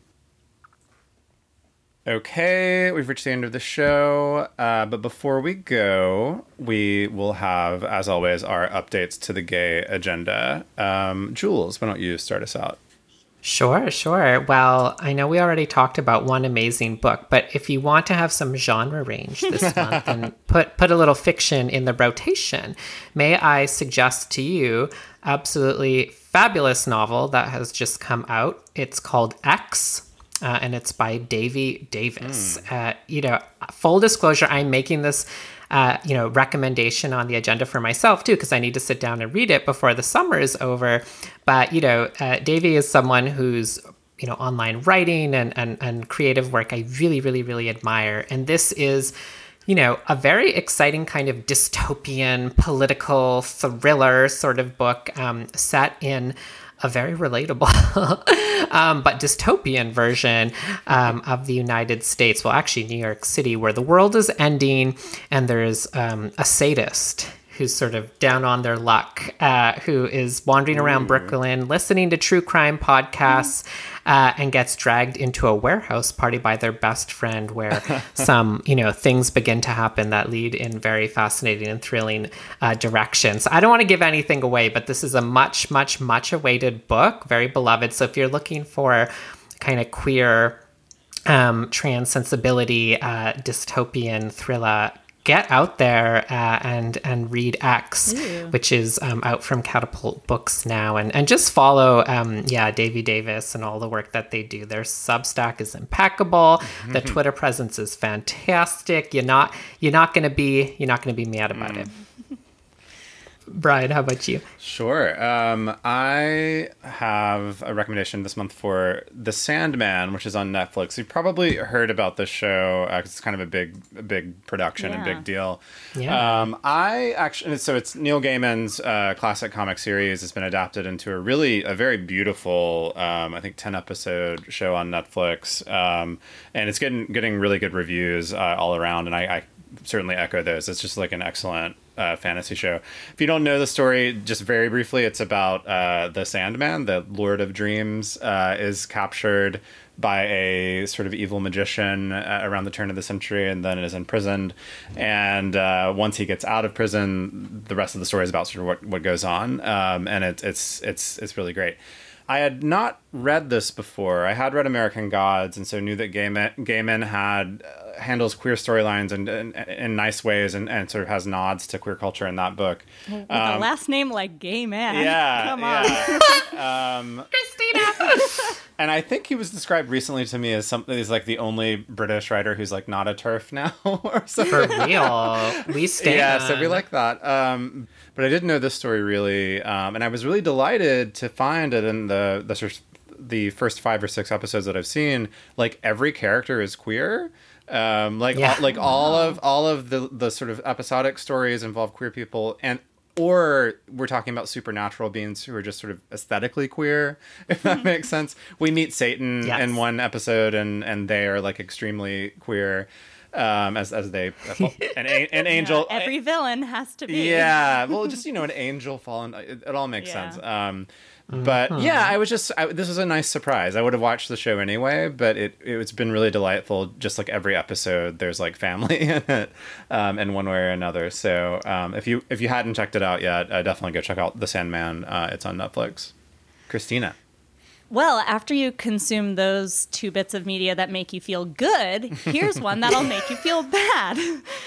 Okay, we've reached the end of the show, uh, but before we go, we will have, as always, our updates to the gay agenda. Um, Jules, why don't you start us out? Sure, sure. Well, I know we already talked about one amazing book, but if you want to have some genre range this month and put, put a little fiction in the rotation, may I suggest to you absolutely fabulous novel that has just come out. It's called X. Uh, and it's by Davy Davis. Mm. Uh, you know, full disclosure, I'm making this, uh, you know, recommendation on the agenda for myself too, because I need to sit down and read it before the summer is over. But, you know, uh, Davy is someone who's, you know, online writing and, and, and creative work I really, really, really admire. And this is, you know, a very exciting kind of dystopian political thriller sort of book um, set in a very relatable um, but dystopian version um, of the United States. Well, actually New York City, where the world is ending and there's um, a sadist who's sort of down on their luck, uh, who is wandering around Ooh. Brooklyn, listening to true crime podcasts, uh, and gets dragged into a warehouse party by their best friend, where some, you know, things begin to happen that lead in very fascinating and thrilling uh, directions. I don't want to give anything away, but this is a much, much, much awaited book, very beloved. So if you're looking for kind of queer, um, trans sensibility, uh, dystopian thriller, get out there uh, and and read X, Ooh. Which is um, out from Catapult Books now, and and just follow um, yeah Davy Davis and all the work that they do. Their Substack is impeccable. Mm-hmm. The Twitter presence is fantastic. You're not you're not gonna be you're not gonna be mad about mm. it. Brian, how about you? Sure. Um, I have a recommendation this month for The Sandman, which is on Netflix. You've probably heard about this show because uh, it's kind of a big, a big production yeah. and big deal. Yeah. Um, I actually, so it's Neil Gaiman's uh, classic comic series. It's been adapted into a really, a very beautiful, um, I think, ten episode show on Netflix, um, and it's getting getting really good reviews uh, all around. And I, I certainly echo those. It's just like an excellent Uh, fantasy show. If you don't know the story, just very briefly, it's about uh, the Sandman, the Lord of Dreams, uh, is captured by a sort of evil magician uh, around the turn of the century, and then is imprisoned. And uh, once he gets out of prison, the rest of the story is about sort of what, what goes on, um, and it, it's it's it's really great. I had not read this before. I had read American Gods, and so knew that Gaiman, Gaiman had uh, handles queer storylines in, in, in nice ways, and, and sort of has nods to queer culture in that book. With um, a last name like Gaiman. Yeah, come on, yeah. um, Christina. And I think he was described recently to me as something. He's like the only British writer who's like not a TERF now, or something. For real, we stand. Yeah, so we like that. Um, but I didn't know this story really, um, and I was really delighted to find it in the the sort of the first five or six episodes that I've seen. Like every character is queer. Um, like yeah. all, like all of all of the the sort of episodic stories involve queer people, and or we're talking about supernatural beings who are just sort of aesthetically queer, if that makes sense. We meet Satan yes. in one episode, and and they are like extremely queer. um, as as they an, an angel. Yeah, every villain has to be. Yeah, well, just you know, an angel fallen. It, it all makes Yeah. sense. Um, but mm-hmm. yeah, I was just I, this was a nice surprise. I would have watched the show anyway, but it it's been really delightful. Just like every episode, there's like family in it, um, in one way or another. So um, if you if you hadn't checked it out yet, uh, definitely go check out The Sandman. Uh, it's on Netflix. Christina. Well, after you consume those two bits of media that make you feel good, here's one that'll make you feel bad.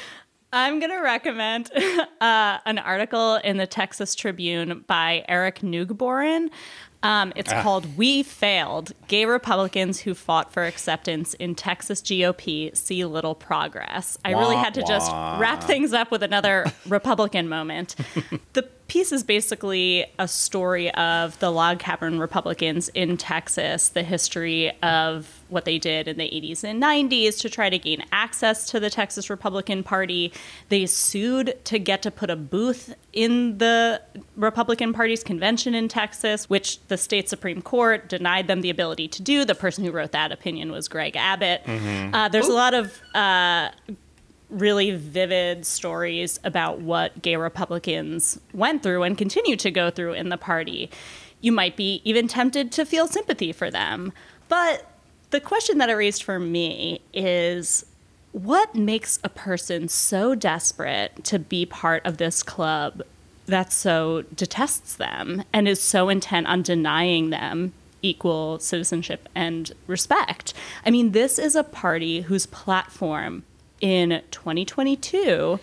I'm going to recommend uh, an article in the Texas Tribune by Eric Nugboren. Um, it's ah. called We Failed, Gay Republicans Who Fought for Acceptance in Texas G O P See Little Progress. I wah, really had to wah. just wrap things up with another Republican moment. The piece is basically a story of the log cabin Republicans in Texas, the history of what they did in the eighties and nineties to try to gain access to the Texas Republican Party. They sued to get to put a booth in the Republican Party's convention in Texas, which the state Supreme Court denied them the ability to do. The person who wrote that opinion was Greg Abbott. Mm-hmm. Uh, there's Ooh. a lot of uh, really vivid stories about what gay Republicans went through and continue to go through in the party. You might be even tempted to feel sympathy for them. But the question that it raised for me is, what makes a person so desperate to be part of this club that so detests them and is so intent on denying them equal citizenship and respect? I mean, this is a party whose platform in twenty twenty-two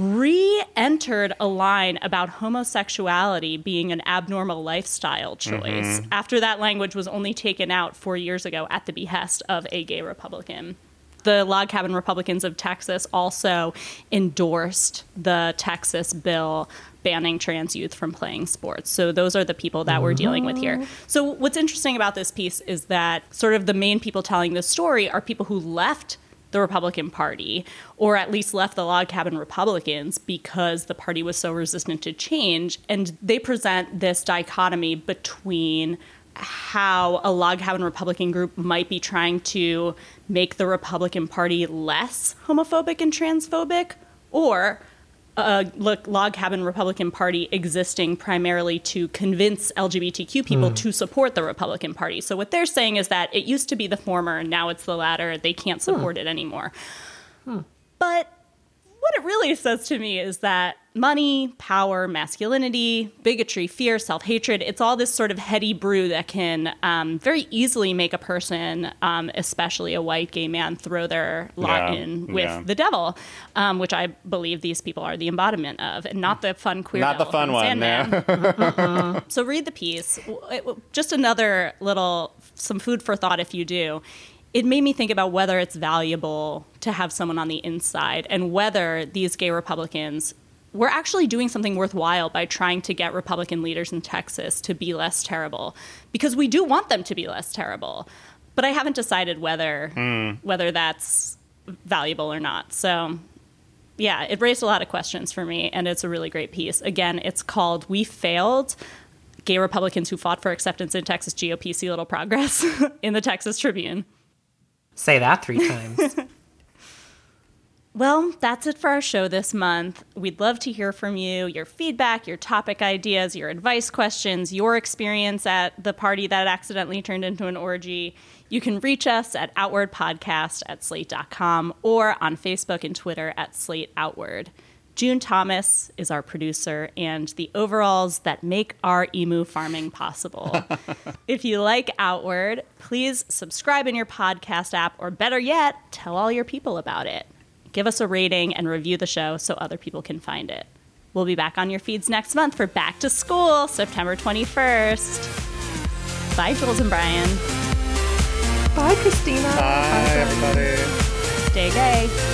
re-entered a line about homosexuality being an abnormal lifestyle choice mm-hmm. after that language was only taken out four years ago at the behest of a gay Republican. The Log Cabin Republicans of Texas also endorsed the Texas bill banning trans youth from playing sports. So those are the people that we're dealing with here. So what's interesting about this piece is that sort of the main people telling this story are people who left the Republican Party, or at least left the Log Cabin Republicans because the party was so resistant to change. And they present this dichotomy between how a Log Cabin Republican group might be trying to make the Republican Party less homophobic and transphobic, or a Log Cabin Republican Party existing primarily to convince L G B T Q people mm. to support the Republican Party. So what they're saying is that it used to be the former, and now it's the latter. They can't support mm. it anymore. Mm. But what it really says to me is that money, power, masculinity, bigotry, fear, self-hatred, it's all this sort of heady brew that can um, very easily make a person, um, especially a white gay man, throw their lot yeah, in with yeah. the devil, um, which I believe these people are the embodiment of, and not the fun queer Not the fun one, no. So read the piece. It, just another little, some food for thought if you do. It made me think about whether it's valuable to have someone on the inside and whether these gay Republicans were actually doing something worthwhile by trying to get Republican leaders in Texas to be less terrible, because we do want them to be less terrible. But I haven't decided whether mm. whether that's valuable or not. So, yeah, it raised a lot of questions for me, and it's a really great piece. Again, it's called We Failed, Gay Republicans Who Fought for Acceptance in Texas G O P See Little Progress in the Texas Tribune. Say that three times. Well, that's it for our show this month. We'd love to hear from you, your feedback, your topic ideas, your advice questions, your experience at the party that accidentally turned into an orgy. You can reach us at outward podcast at slate dot com or on Facebook and Twitter at Slate Outward. June Thomas is our producer and the overalls that make our emu farming possible. If you like Outward, please subscribe in your podcast app, or better yet, tell all your people about it. Give us a rating and review the show so other people can find it. We'll be back on your feeds next month for Back to School, September twenty-first. Bye, Jules and Brian. Bye, Christina. Bye, everybody. Stay gay.